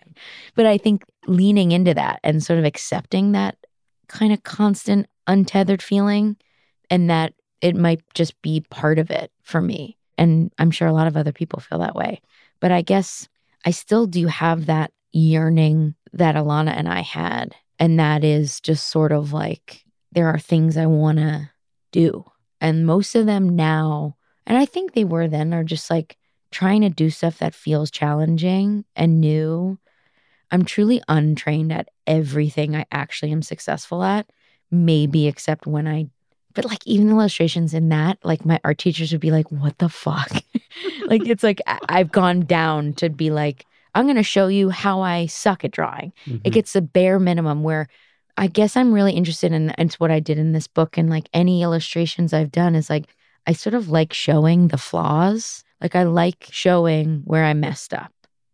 S12: But I think leaning into that and sort of accepting that kind of constant untethered feeling, and that it might just be part of it for me. And I'm sure a lot of other people feel that way. But I guess I still do have that yearning that Alana and I had. And that is just sort of like, there are things I want to do. And most of them now, and I think they were then, are just like trying to do stuff that feels challenging and new. I'm truly untrained at everything I actually am successful at, maybe except when but like even the illustrations in that, like my art teachers would be like, what the fuck? Like, it's like I've gone down to be like, I'm going to show you how I suck at drawing. Mm-hmm. It gets the bare minimum, where I guess I'm really interested in, and it's what I did in this book, and like any illustrations I've done is like, I sort of like showing the flaws. Like I like showing where I messed up.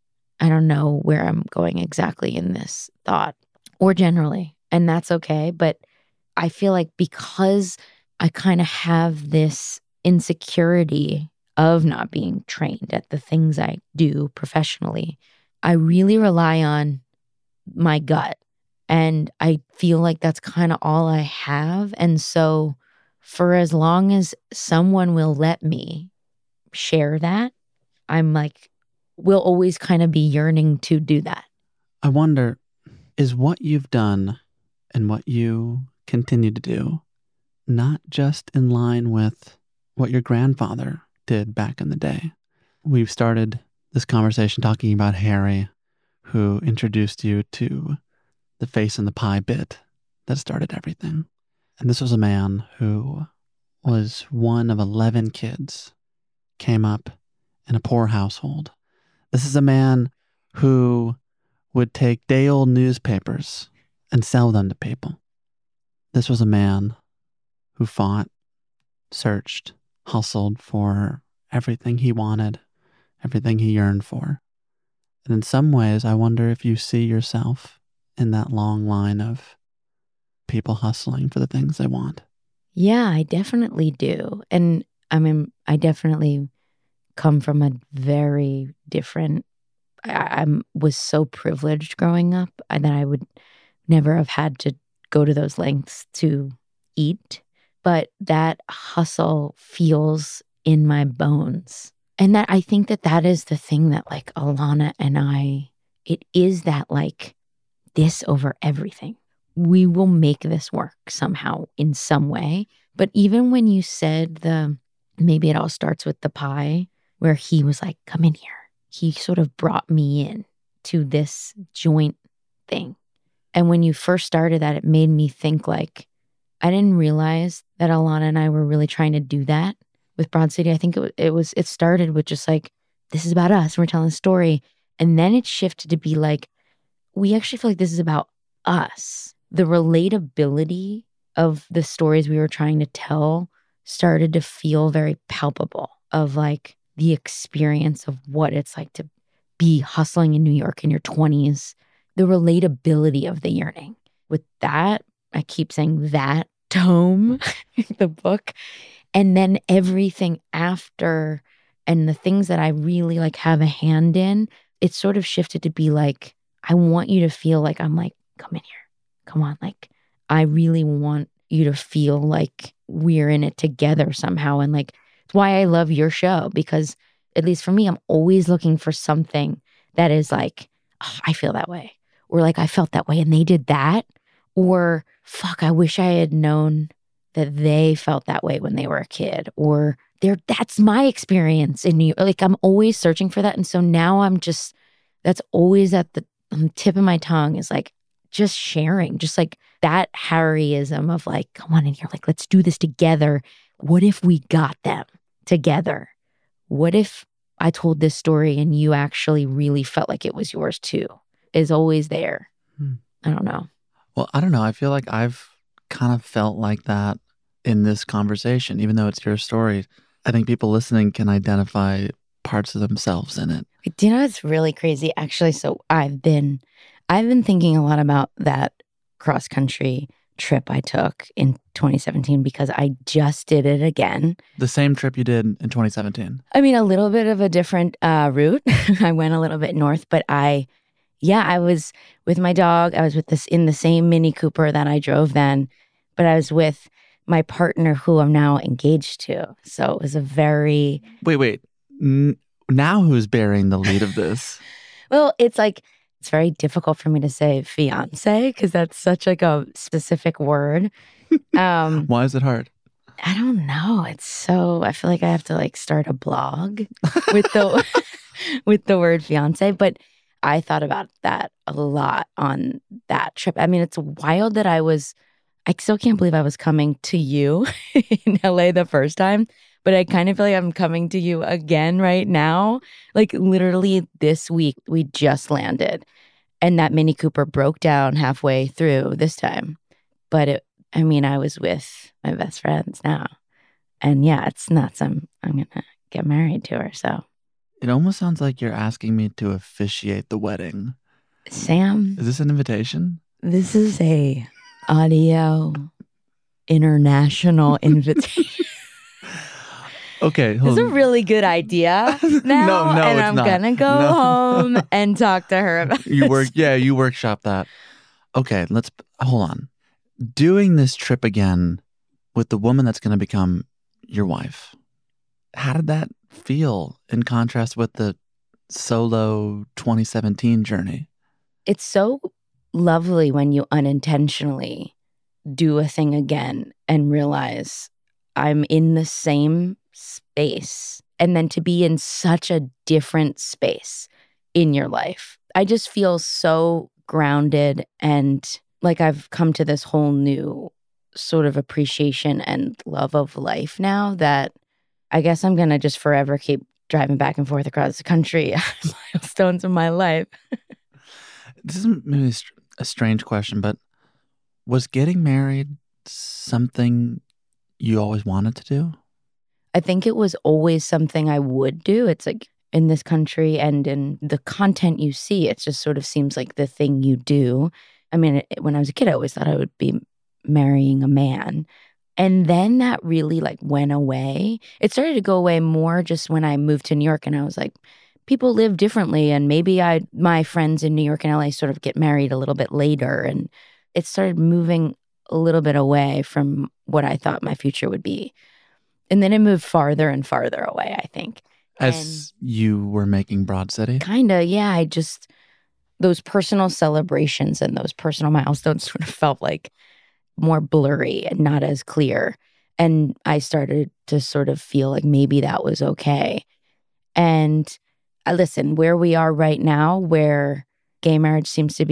S12: I don't know where I'm going exactly in this thought or generally, and that's okay. But I feel like because I kind of have this insecurity of not being trained at the things I do professionally, I really rely on my gut. And I feel like that's kind of all I have. And so for as long as someone will let me share that, I'm like, will always kind of be yearning to do that.
S3: I wonder, is what you've done and what you continue to do not just in line with what your grandfather did back in the day? We've started this conversation talking about Harry, who introduced you to the face in the pie bit that started everything. And this was a man who was one of 11 kids, came up in a poor household. This is a man who would take day-old newspapers and sell them to people. This was a man who fought, searched, hustled for everything he wanted, everything he yearned for. And in some ways, I wonder if you see yourself in that long line of people hustling for the things they want.
S12: Yeah, I definitely do. And I mean, I definitely come from a very different, I was so privileged growing up that I would never have had to go to those lengths to eat. But that hustle feels in my bones. And that I think that is the thing that like Alana and I, it is that like this over everything. We will make this work somehow in some way. But even when you said maybe it all starts with the pie, where he was like, come in here. He sort of brought me in to this joint thing. And when you first started that, it made me think like, I didn't realize that Alana and I were really trying to do that with Broad City. I think it started with just like, this is about us. We're telling a story. And then it shifted to be like, we actually feel like this is about us. The relatability of the stories we were trying to tell started to feel very palpable, of like the experience of what it's like to be hustling in New York in your 20s, the relatability of the yearning. With that, I keep saying that tome, the book, and then everything after and the things that I really like have a hand in, it sort of shifted to be like, I want you to feel like I'm like, come in here, come on. Like, I really want you to feel like we're in it together somehow. And like, it's why I love your show, because at least for me, I'm always looking for something that is like, oh, I feel that way. Or like, I felt that way and they did that. Or fuck, I wish I had known that they felt that way when they were a kid. Or that's my experience in New York. Like, I'm always searching for that. And so now that's always at the tip of my tongue, is like just sharing, just like that Harryism of like, come on in here, like, let's do this together. What if we got them together? What if I told this story and you actually really felt like it was yours too? Is always there. I don't know.
S3: Well, I don't know. I feel like I've kind of felt like that in this conversation, even though it's your story. I think people listening can identify parts of themselves in it.
S12: Do you know what's really crazy? Actually, so I've been thinking a lot about that cross-country trip I took in 2017 because I just did it again.
S3: The same trip you did in 2017?
S12: I mean, a little bit of a different route. I went a little bit north, but I was with my dog. I was in the same Mini Cooper that I drove then, but I was with my partner who I'm now engaged to. So it was a very...
S3: Wait. Now who's bearing the lead of this?
S12: Well, it's very difficult for me to say fiance because that's such like a specific word.
S3: Why is it hard?
S12: I don't know. I feel like I have to like start a blog with the with the word fiance. But I thought about that a lot on that trip. I mean, it's wild that I still can't believe I was coming to you in LA the first time, but I kind of feel like I'm coming to you again right now. Like literally this week, we just landed and that Mini Cooper broke down halfway through this time. But I was with my best friends now. And yeah, it's nuts. I'm going to get married to her, so.
S3: It almost sounds like you're asking me to officiate the wedding.
S12: Sam.
S3: Is this an invitation?
S12: This is a audio international invitation.
S3: Okay.
S12: It's a really good idea now.
S3: No,
S12: and
S3: it's
S12: I'm
S3: not.
S12: going to go home and talk to her about
S3: you workshop that. Okay, hold on. Doing this trip again with the woman that's going to become your wife, how did that feel in contrast with the solo 2017 journey?
S12: It's so lovely when you unintentionally do a thing again and realize I'm in the same space, and then to be in such a different space in your life. I just feel so grounded and like I've come to this whole new sort of appreciation and love of life now that I guess I'm going to just forever keep driving back and forth across the country, milestones of my life.
S3: This is maybe a strange question, but was getting married something you always wanted to do?
S12: I think it was always something I would do. It's like in this country and in the content you see, it just sort of seems like the thing you do. I mean, when I was a kid, I always thought I would be marrying a man. And then that really like went away. It started to go away more just when I moved to New York and I was like, people live differently. And maybe my friends in New York and LA sort of get married a little bit later. And it started moving a little bit away from what I thought my future would be. And then it moved farther and farther away, I think.
S3: As you were making Broad City?
S12: Kind of, yeah. Those personal celebrations and those personal milestones sort of felt like more blurry and not as clear. And I started to sort of feel like maybe that was okay. And listen, where we are right now, where gay marriage seems to be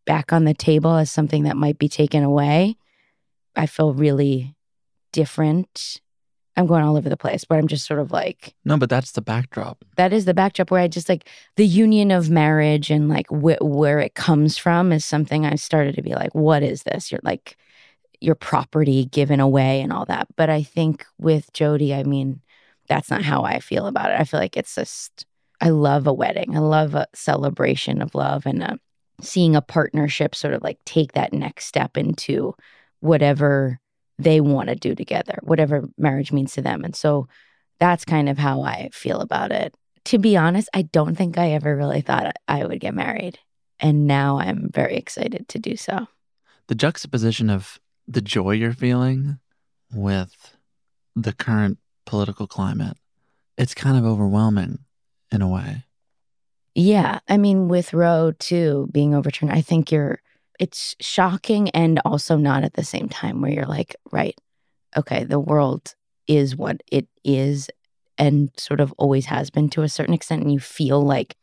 S12: back on the table as something that might be taken away, I feel really different. I'm going all over the place, but I'm just sort of like...
S3: No, but that's the backdrop.
S12: That is the backdrop where I just like the union of marriage and like where it comes from is something I started to be like, what is this? You're like your property given away and all that. But I think with Jody, I mean, that's not how I feel about it. I feel like it's just, I love a wedding. I love a celebration of love and seeing a partnership sort of like take that next step into whatever they want to do together, whatever marriage means to them. And so that's kind of how I feel about it. To be honest, I don't think I ever really thought I would get married. And now I'm very excited to do so.
S3: The juxtaposition of the joy you're feeling with the current political climate, it's kind of overwhelming in a way.
S12: Yeah. I mean, with Roe too being overturned, I think it's shocking and also not at the same time where you're like, right, okay, the world is what it is and sort of always has been to a certain extent. And you feel like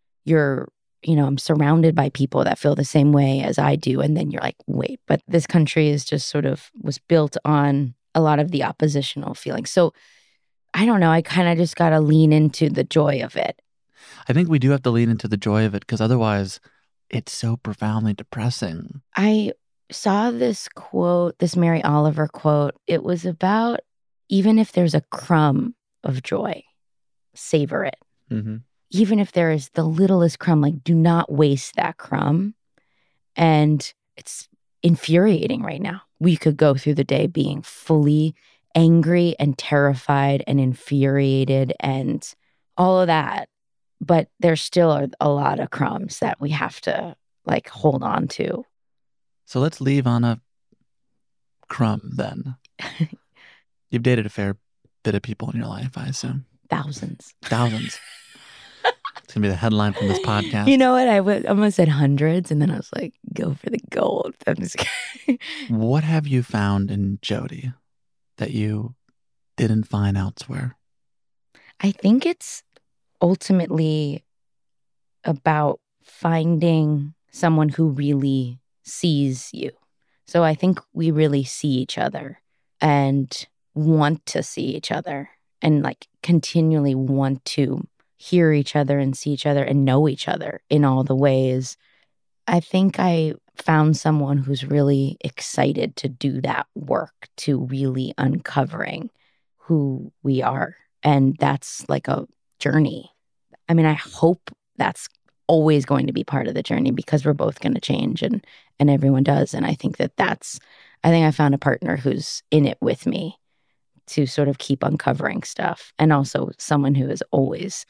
S12: I'm surrounded by people that feel the same way as I do. And then you're like, wait, but this country is just sort of was built on a lot of the oppositional feelings. So I don't know. I kind of just got to lean into the joy of it.
S3: I think we do have to lean into the joy of it because otherwise it's so profoundly depressing.
S12: I saw this quote, this Mary Oliver quote. It was about even if there's a crumb of joy, savor it.
S3: Mm-hmm.
S12: Even if there is the littlest crumb, like do not waste that crumb. And it's infuriating right now. We could go through the day being fully angry and terrified and infuriated and all of that. But there still are a lot of crumbs that we have to like hold on to.
S3: So let's leave on a crumb then. You've dated a fair bit of people in your life, I assume.
S12: Thousands.
S3: It's going to be the headline from this podcast.
S12: You know what? I almost said hundreds, and then I was like, go for the gold. I'm just kidding.
S3: What have you found in Jody that you didn't find elsewhere?
S12: I think it's ultimately about finding someone who really sees you. So I think we really see each other and want to see each other and like continually want to hear each other and see each other and know each other in all the ways. I think I found someone who's really excited to do that work, to really uncovering who we are. And that's like a journey. I mean, I hope that's always going to be part of the journey because we're both going to change and everyone does. And I think I think I found a partner who's in it with me to sort of keep uncovering stuff. And also someone who is always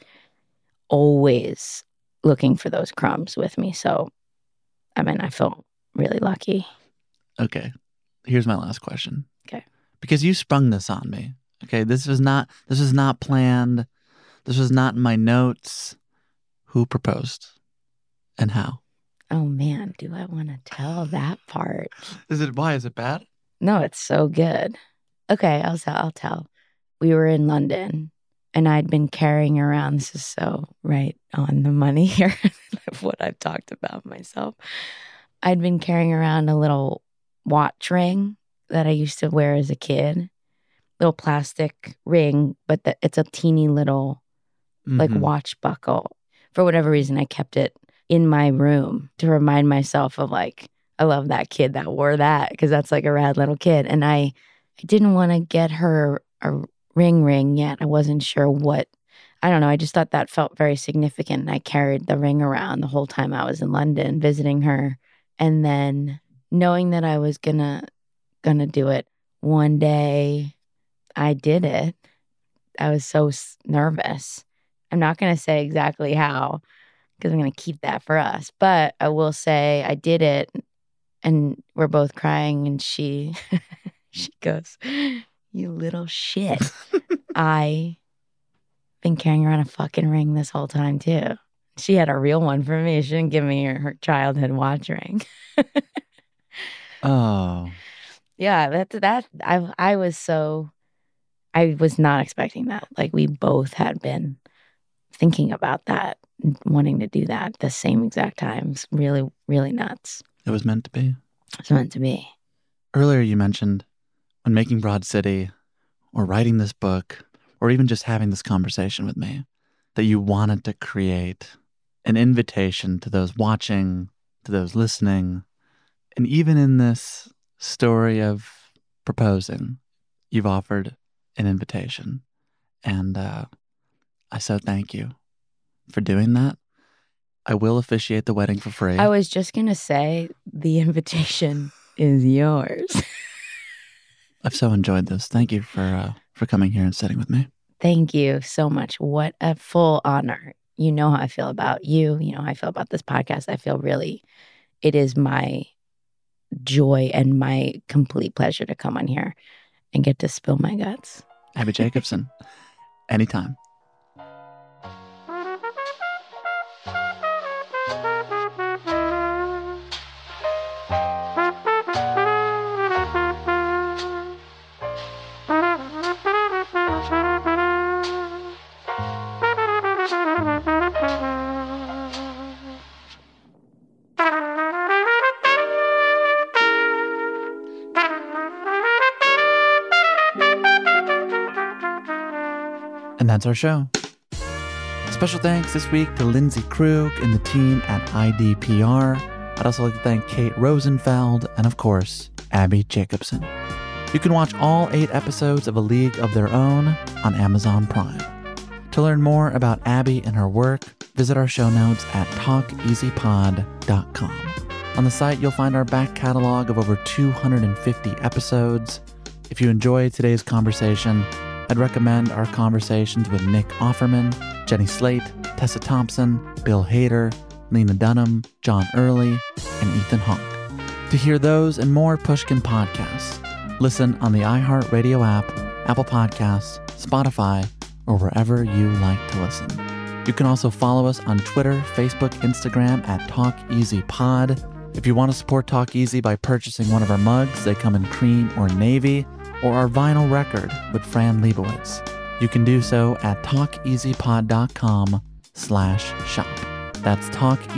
S12: looking for those crumbs with me. So, I mean, I feel really lucky.
S3: Okay. Here's my last question.
S12: Okay.
S3: Because you sprung this on me. Okay. This was not planned. This was not in my notes. Who proposed and how?
S12: Oh man, do I want to tell that part?
S3: Why is it bad?
S12: No, it's so good. Okay, I'll tell. We were in London and I'd been carrying around, this is so right on the money here of what I've talked about myself. I'd been carrying around a little watch ring that I used to wear as a kid. Little plastic ring, but it's a teeny little like watch buckle. For whatever reason, I kept it in my room to remind myself of like, I love that kid that wore that because that's like a rad little kid. And I didn't want to get her a ring yet. I wasn't sure what, I don't know. I just thought that felt very significant. And I carried the ring around the whole time I was in London visiting her. And then knowing that I was gonna do it one day, I did it. I was so nervous. I'm not going to say exactly how because I'm going to keep that for us. But I will say I did it and we're both crying and she goes, you little shit. I've been carrying around a fucking ring this whole time too. She had a real one for me. She didn't give me her childhood watch ring.
S3: Oh.
S12: Yeah, I was not expecting that. Like we both had been thinking about that, wanting to do that at the same exact time. It's really, really nuts.
S3: It was meant to be.
S12: It's meant to be.
S3: Earlier you mentioned when making Broad City or writing this book or even just having this conversation with me that you wanted to create an invitation to those watching, to those listening. And even in this story of proposing, you've offered an invitation. And I so thank you for doing that. I will officiate the wedding for free.
S12: I was just going to say the invitation is yours.
S3: I've so enjoyed this. Thank you for coming here and sitting with me.
S12: Thank you so much. What a full honor. You know how I feel about you. You know how I feel about this podcast. I feel really, it is my joy and my complete pleasure to come on here and get to spill my guts.
S3: Abbi Jacobson, anytime. And that's our show. Special thanks this week to Lindsay Krug and the team at IDPR. I'd also like to thank Kate Rosenfeld and, of course, Abbi Jacobson. You can watch all 8 episodes of A League of Their Own on Amazon Prime. To learn more about Abbi and her work, visit our show notes at talkeasypod.com. On the site, you'll find our back catalog of over 250 episodes. If you enjoyed today's conversation, I'd recommend our conversations with Nick Offerman, Jenny Slate, Tessa Thompson, Bill Hader, Lena Dunham, John Early, and Ethan Hawke. To hear those and more Pushkin podcasts, listen on the iHeartRadio app, Apple Podcasts, Spotify, or wherever you like to listen. You can also follow us on Twitter, Facebook, Instagram at TalkEasyPod. If you want to support Talk Easy by purchasing one of our mugs, they come in cream or navy, or our vinyl record with Fran Lebowitz. You can do so at talkeasypod.com/shop. That's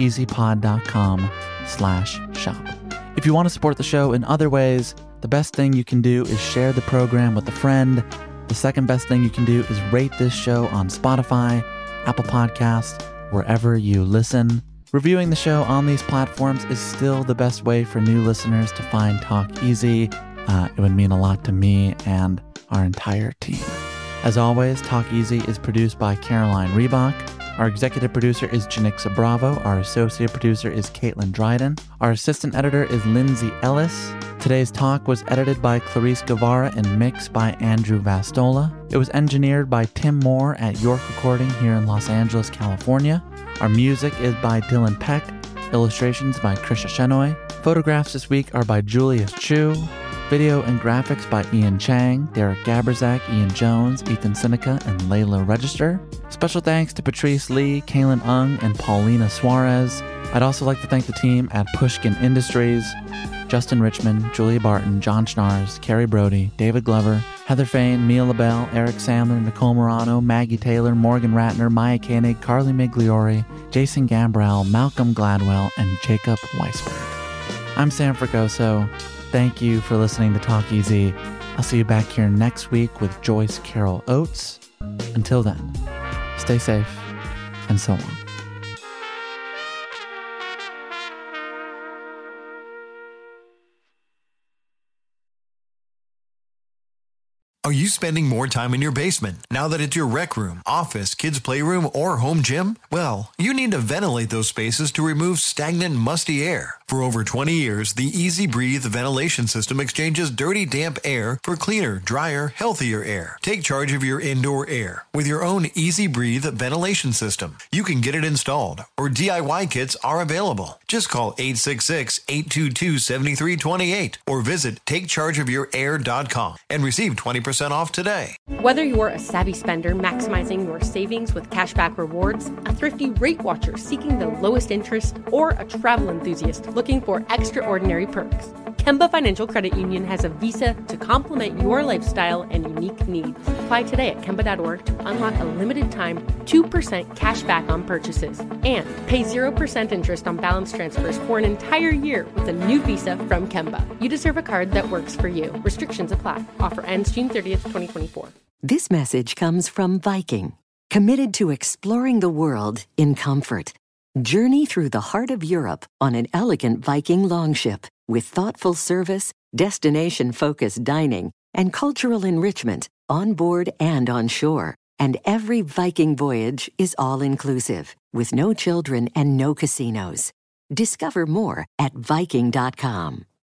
S3: talkeasypod.com/shop. If you want to support the show in other ways, the best thing you can do is share the program with a friend. The second best thing you can do is rate this show on Spotify, Apple Podcasts, wherever you listen. Reviewing the show on these platforms is still the best way for new listeners to find Talk Easy. It would mean a lot to me and our entire team. As always, Talk Easy is produced by Caroline Reebok. Our executive producer is Janixa Bravo. Our associate producer is Caitlin Dryden. Our assistant editor is Lindsay Ellis. Today's talk was edited by Clarice Guevara and mixed by Andrew Vastola. It was engineered by Tim Moore at York Recording here in Los Angeles, California. Our music is by Dylan Peck. Illustrations by Krisha Shenoy. Photographs this week are by Julius Chu. Video and graphics by Ian Chang, Derek Gaberzak, Ian Jones, Ethan Seneca, and Layla Register. Special thanks to Patrice Lee, Kaylin Ung, and Paulina Suarez. I'd also like to thank the team at Pushkin Industries, Justin Richmond, Julia Barton, John Schnars, Carrie Brody, David Glover, Heather Fain, Mia LaBelle, Eric Sandler, Nicole Morano, Maggie Taylor, Morgan Ratner, Maya Koenig, Carly Migliori, Jason Gambrell, Malcolm Gladwell, and Jacob Weisberg. I'm Sam Fragoso. Thank you for listening to Talk Easy. I'll see you back here next week with Joyce Carol Oates. Until then, stay safe and so long.
S17: Are you spending more time in your basement now that it's your rec room, office, kids' playroom, or home gym? Well, you need to ventilate those spaces to remove stagnant, musty air. For over 20 years, the Easy Breathe ventilation system exchanges dirty, damp air for cleaner, drier, healthier air. Take charge of your indoor air with your own Easy Breathe ventilation system. You can get it installed, or DIY kits are available. Just call 866-822-7328 or visit takechargeofyourair.com and receive 20% 20% off today.
S18: Whether you're a savvy spender maximizing your savings with cashback rewards, a thrifty rate watcher seeking the lowest interest, or a travel enthusiast looking for extraordinary perks, Kemba Financial Credit Union has a visa to complement your lifestyle and unique needs. Apply today at Kemba.org to unlock a limited-time 2% cash back on purchases and pay 0% interest on balance transfers for an entire year with a new visa from Kemba. You deserve a card that works for you. Restrictions apply. Offer ends June 30th, 2024.
S19: This message comes from Viking, committed to exploring the world in comfort. Journey through the heart of Europe on an elegant Viking longship with thoughtful service, destination-focused dining, and cultural enrichment on board and on shore. And every Viking voyage is all-inclusive, with no children and no casinos. Discover more at Viking.com.